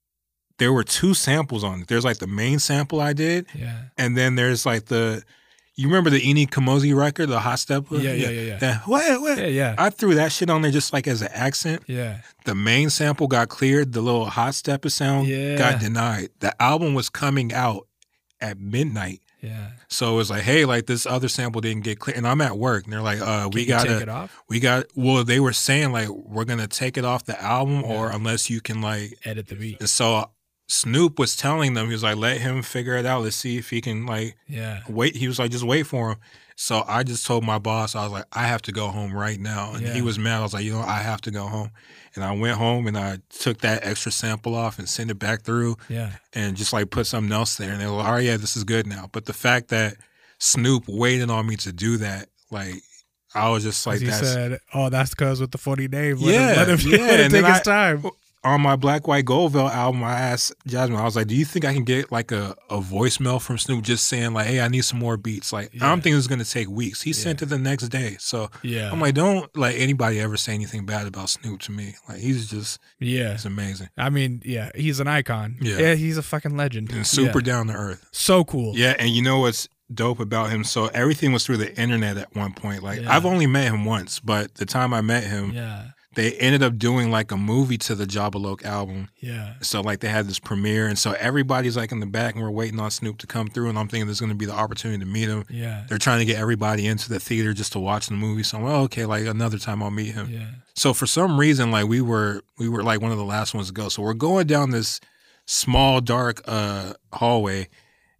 there were two samples on it. There's like the main sample I did, Yeah. and then there's like the, you remember the Eni Kamosi record, the Hot Stepper? Yeah, yeah, yeah, yeah. That, what, what? Yeah. Yeah. I threw that shit on there just like as an accent. Yeah. The main sample got cleared. The little Hot Stepper sound Yeah. got denied. The album was coming out at midnight. Yeah. So it was like, hey, like this other sample didn't get clear. And I'm at work and they're like, uh, we Can you take gotta, it off? we got, well, they were saying like, we're going to take it off the album or Yeah. unless you can like, Edit the beat. and so Snoop was telling them, he was like, let him figure it out. Let's see if he can like Yeah. wait. He was like, just wait for him. So I just told my boss, I was like, I have to go home right now. And Yeah. he was mad. I was like, you know, I have to go home. And I went home and I took that extra sample off and sent it back through Yeah. and just like put something else there. And they were like, oh yeah, this is good now. But the fact that Snoop waited on me to do that, like, I was just like, He that's said, "Oh, that's because with the funny name. Let Yeah, him, let him, yeah, let him and take then his I- time." on my Black White Goldville album, I asked Jasmine, I was like, do you think I can get like a, a voicemail from Snoop just saying like, hey, I need some more beats? Like, I Yeah. don't think it's going to take weeks. He sent it the next day. So Yeah. I'm like, don't let anybody ever say anything bad about Snoop to me. Like, he's just, Yeah. he's amazing. I mean, yeah, he's an icon. Yeah. Yeah, he's a fucking legend. And super Yeah. down to earth. So cool. Yeah, and you know what's dope about him? So everything was through the internet at one point. Like, Yeah. I've only met him once, but the time I met him, Yeah. they ended up doing like a movie to the Jabaloque album. Yeah. So like they had this premiere, and so everybody's like in the back, and we're waiting on Snoop to come through, and I'm thinking there's going to be the opportunity to meet him. Yeah. They're trying to get everybody into the theater just to watch the movie. So I'm like, oh, okay, like another time I'll meet him. Yeah. So for some reason, like we were we were like one of the last ones to go. So we're going down this small dark uh, hallway,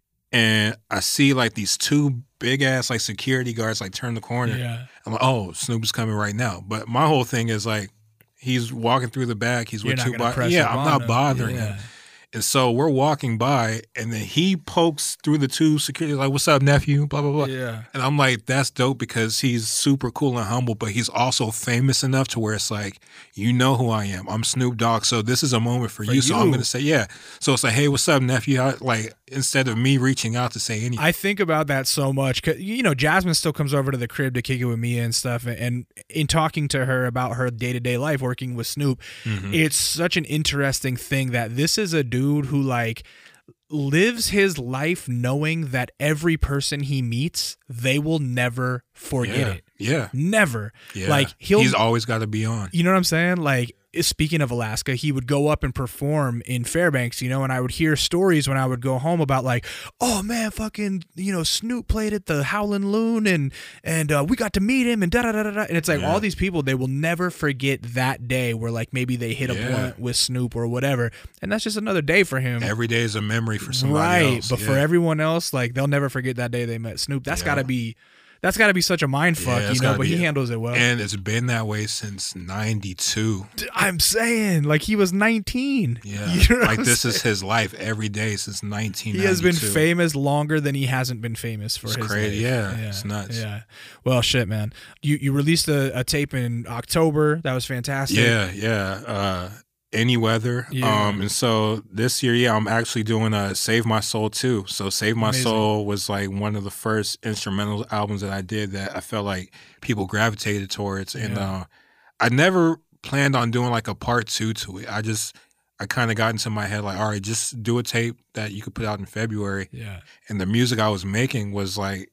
and I see like these two big ass like security guards like turn the corner. Yeah. I'm like, oh, Snoop's coming right now. But my whole thing is like, he's walking through the back. He's You're with not two gonna bodies. press Yeah, up I'm on not him. bothering Yeah. him. And so we're walking by, and then he pokes through the two security, like, what's up, nephew? Blah, blah, blah. Yeah. And I'm like, that's dope because he's super cool and humble, but he's also famous enough to where it's like, you know who I am. I'm Snoop Dogg. So this is a moment for, For you. So I'm you. going to say, yeah. So it's like, hey, what's up, nephew? I, like, instead of me reaching out to say anything. I think about that so much. 'Cause, you know, Jasmine still comes over to the crib to kick it with Mia and stuff. And, and in talking to her about her day-to-day life working with Snoop, Mhm. it's such an interesting thing that this is a dude who, like, lives his life knowing that every person he meets, they will never forget yeah. it. Yeah. Never. Yeah. Like, he'll... He's always got to be on. You know what I'm saying? Like, speaking of Alaska, he would go up and perform in Fairbanks, you know, and I would hear stories when I would go home about like, oh man, fucking, you know, Snoop played at the Howlin' Loon and and uh, we got to meet him and da da da da da. And it's like Yeah. all these people, they will never forget that day where like maybe they hit a Yeah. blunt with Snoop or whatever, and that's just another day for him. Every day is a memory for somebody Right, else. but yeah. for everyone else, like they'll never forget that day they met Snoop. That's Yeah. got to be. That's got to be such a mind fuck, Yeah, you it's know, gotta but he be. handles it well. And it's been that way since ninety-two. I'm saying, like, he was nineteen. Yeah. You know what like I'm this is saying? his life every day since nineteen ninety-two. He has been famous longer than he hasn't been famous for It's his crazy. life. Yeah, it's nuts. Yeah. Well, shit, man. You you released a, a tape in October. That was fantastic. Yeah, yeah. Uh Any Weather. Yeah. Um and so this year, yeah, I'm actually doing uh Save My Soul too. So Save My Amazing. Soul was like one of the first instrumental albums that I did that I felt like people gravitated towards. And Yeah. uh I never planned on doing like a part two to it. I just I kind of got into my head like, all right, just do a tape that you could put out in February. Yeah. And the music I was making was like,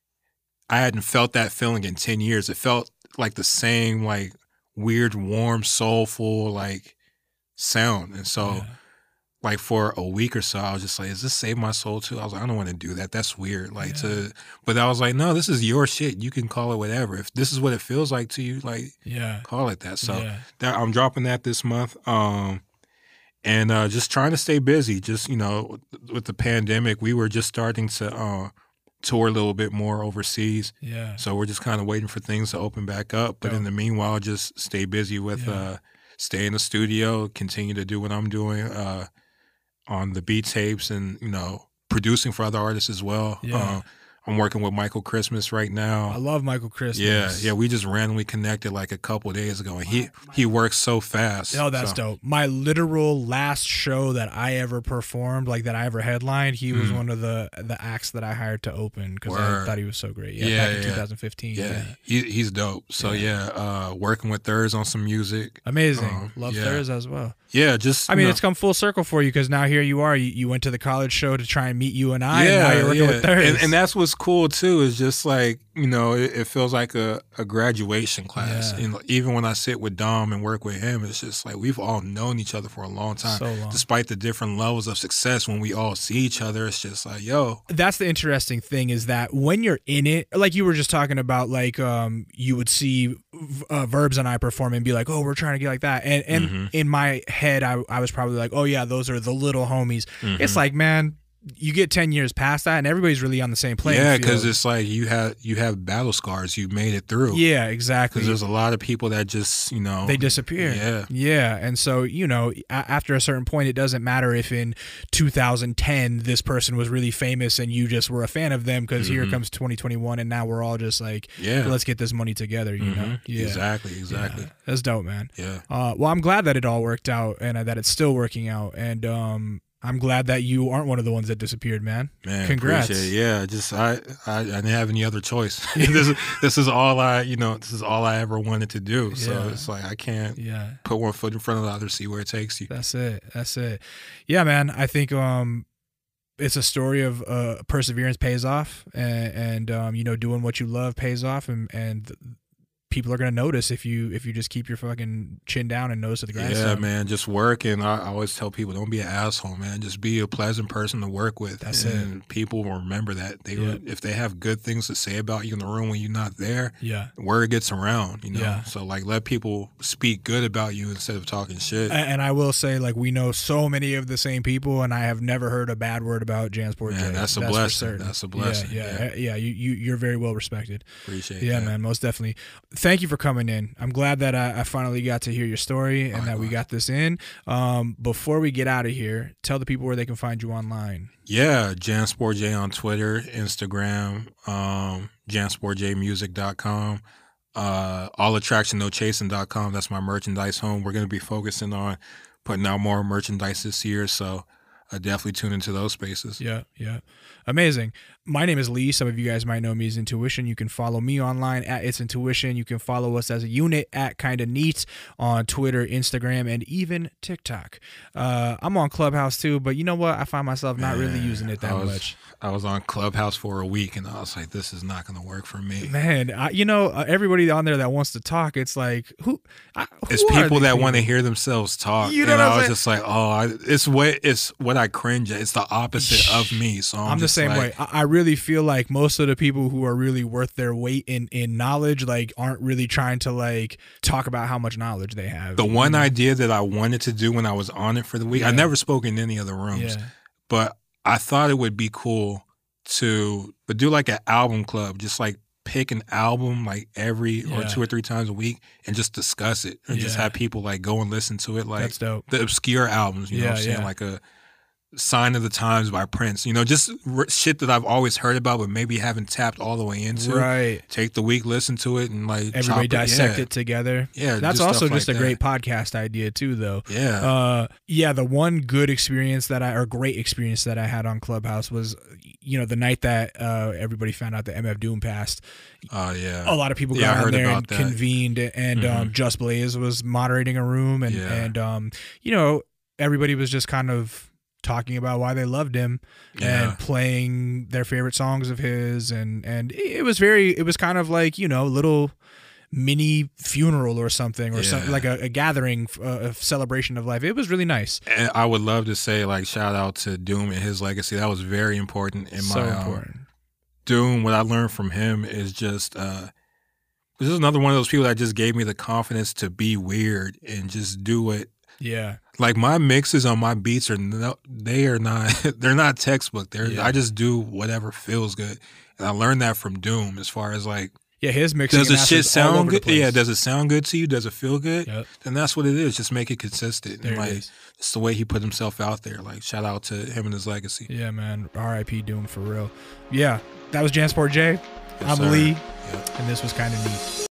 I hadn't felt that feeling in ten years. It felt like the same, like weird, warm, soulful, like sound. And so, Yeah. like for a week or so, I was just like, is this Save My Soul too? I was like, I don't want to do that. That's weird. Like to, but I was like, no, this is your shit. You can call it whatever. If this is what it feels like to you, like Yeah. call it that. So Yeah. that I'm dropping that this month. Um, and uh, just trying to stay busy. Just, you know, with the pandemic, we were just starting to uh, tour a little bit more overseas. Yeah. So we're just kind of waiting for things to open back up. But in Dope. the meanwhile, just stay busy with, Yeah. uh, stay in the studio, continue to do what I'm doing uh, on the beat tapes and, you know, producing for other artists as well. Yeah. Uh, I'm working with Michael Christmas right now. I love Michael Christmas. Yeah, yeah, we just randomly connected like a couple of days ago, and he he works so fast. Oh, that's so, dope. My literal last show that I ever performed, like that I ever headlined, he was Mm. one of the the acts that I hired to open because I Word. thought he was so great. Yeah, Yeah, back in yeah. twenty fifteen. Yeah, Yeah. He, he's dope. So yeah, uh, working with Thurs on some music. Amazing. Um, Love yeah. theirs as well. Yeah, just I mean, you know, it's come full circle for you because now here you are. You, you went to the college show to try and meet you and I, yeah, and now you're working yeah. with theirs. And, and that's what's cool too. Is just like you know, it, it feels like a, a graduation class. Yeah. And even when I sit with Dom and work with him, it's just like we've all known each other for a long time. So long. Despite the different levels of success, when we all see each other, it's just like, yo, That's the interesting thing is that when you're in it, like you were just talking about, like um, you would see uh, Verbs and I perform and be like, oh, we're trying to get like that. And and Mhm. in my head, I, I was probably like, oh, yeah, those are the little homies. Mhm. It's like, man, you get ten years past that and everybody's really on the same playing yeah, field. because it's like you have you have battle scars. You made it through. Yeah, exactly. Because there's a lot of people that just, you know. They disappear. Yeah. Yeah. And so, you know, a- after a certain point, it doesn't matter if in two thousand ten this person was really famous and you just were a fan of them because here Mhm. comes twenty twenty-one and now we're all just like, Yeah. let's get this money together, you know? Mhm. Yeah. Exactly, exactly. Yeah. That's dope, man. Yeah. Uh, well, I'm glad that it all worked out and uh, that it's still working out. And um, I'm glad that you aren't one of the ones that disappeared, man. Man, Congrats. appreciate it. Yeah, just I, I I didn't have any other choice. this is this is all I you know this is all I ever wanted to do. So Yeah. it's like I can't Yeah. put one foot in front of the other, see where it takes you. That's it. That's it. Yeah, man. I think um, it's a story of uh, perseverance pays off, and, and um, you know, doing what you love pays off, and and people are gonna notice if you if you just keep your fucking chin down and nose to the grindstone. Yeah, man, just work. And I, I always tell people, don't be an asshole, man. Just be a pleasant person to work with. That's and it. People will remember that. They Yeah. were, if they have good things to say about you in the room when you're not there, Yeah. word gets around, you know. Yeah. So like, let people speak good about you instead of talking shit. And, and I will say, like, we know so many of the same people, and I have never heard a bad word about Jansport Man, J. that's a for blessing. certain. That's a blessing. Yeah, yeah, Yeah. yeah. You, you, you're very well respected. Appreciate Yeah, that. man, most definitely. Thank you for coming in. I'm glad that I, I finally got to hear your story and that we got this in. Um, before we get out of here, tell the people where they can find you online. Yeah, Jansport J on Twitter, Instagram, um, jansport j music dot com, uh, all attraction no chasing dot com. That's my merchandise home. We're going to be focusing on putting out more merchandise this year, so uh, definitely tune into those spaces. Yeah, yeah. Amazing. My name is Lee. Some of you guys might know me as Intuition. You can follow me online at It's Intuition. You can follow us as a unit at Kinda Neat on Twitter, Instagram, and even TikTok. Uh, I'm on Clubhouse too, but you know what? I find myself not really Man, using it that I was, much. I was on Clubhouse for a week, and I was like, this is not going to work for me. Man, I, you know, uh, everybody on there that wants to talk, it's like, who? I, who It's are people these that want to people? hear themselves talk. You know and what I'm I was saying? just like, oh, I, it's what it's what I cringe at. It's the opposite of me. So I'm, I'm the just same like, way. I, I really feel like most of the people who are really worth their weight in, in knowledge, like, aren't really trying to like talk about how much knowledge they have. The you one know? idea that I wanted to do when I was on it for the week, Yeah. I never spoke in any of the rooms, Yeah. but I thought it would be cool to but do like an album club, just like pick an album like every or Yeah. two or three times a week and just discuss it and just Yeah. have people like go and listen to it, like That's dope. the obscure albums, you know Yeah, what I'm saying? yeah. Like a Sign of the Times by Prince, you know, just r- shit that I've always heard about but maybe haven't tapped all the way into. Right. Take the week, listen to it, and like Everybody chop dissect yeah. it together. Yeah, That's do also stuff just like a great that. podcast idea too, though. Yeah. Uh, yeah. The one good experience that I, or great experience that I had on Clubhouse was, you know, the night that uh, everybody found out that M F Doom passed. Oh yeah. A lot of people Yeah, I got on heard there about and that. convened, and Mhm. um, Just Blaze was moderating a room, and Yeah. and um, you know, everybody was just kind of talking about why they loved him Yeah. and playing their favorite songs of his, and and it was very, it was kind of like, you know, little mini funeral or something, or Yeah. something like a, a gathering, uh, a celebration of life. It was really nice. And I would love to say, like, shout out to Doom and his legacy. That was very important in So my um, important. Doom. What I learned from him is just, uh, this is another one of those people that just gave me the confidence to be weird and just do it. Yeah. Like my mixes on my beats are no, they are not they're not textbook. They're Yeah. I just do whatever feels good, and I learned that from Doom. As far as like, Yeah, his mixing does the and shit masters all sound over the good? place. Yeah, does it sound good to you? Does it feel good? Yep. Then that's what it is. Just make it consistent. There And it like is. it's the way he put himself out there. Like shout out to him and his legacy. Yeah, man. R I P Doom for real. Yeah, that was Jansport J. Yes, I'm sir. Lee, Yep. and this was Kinda Neat.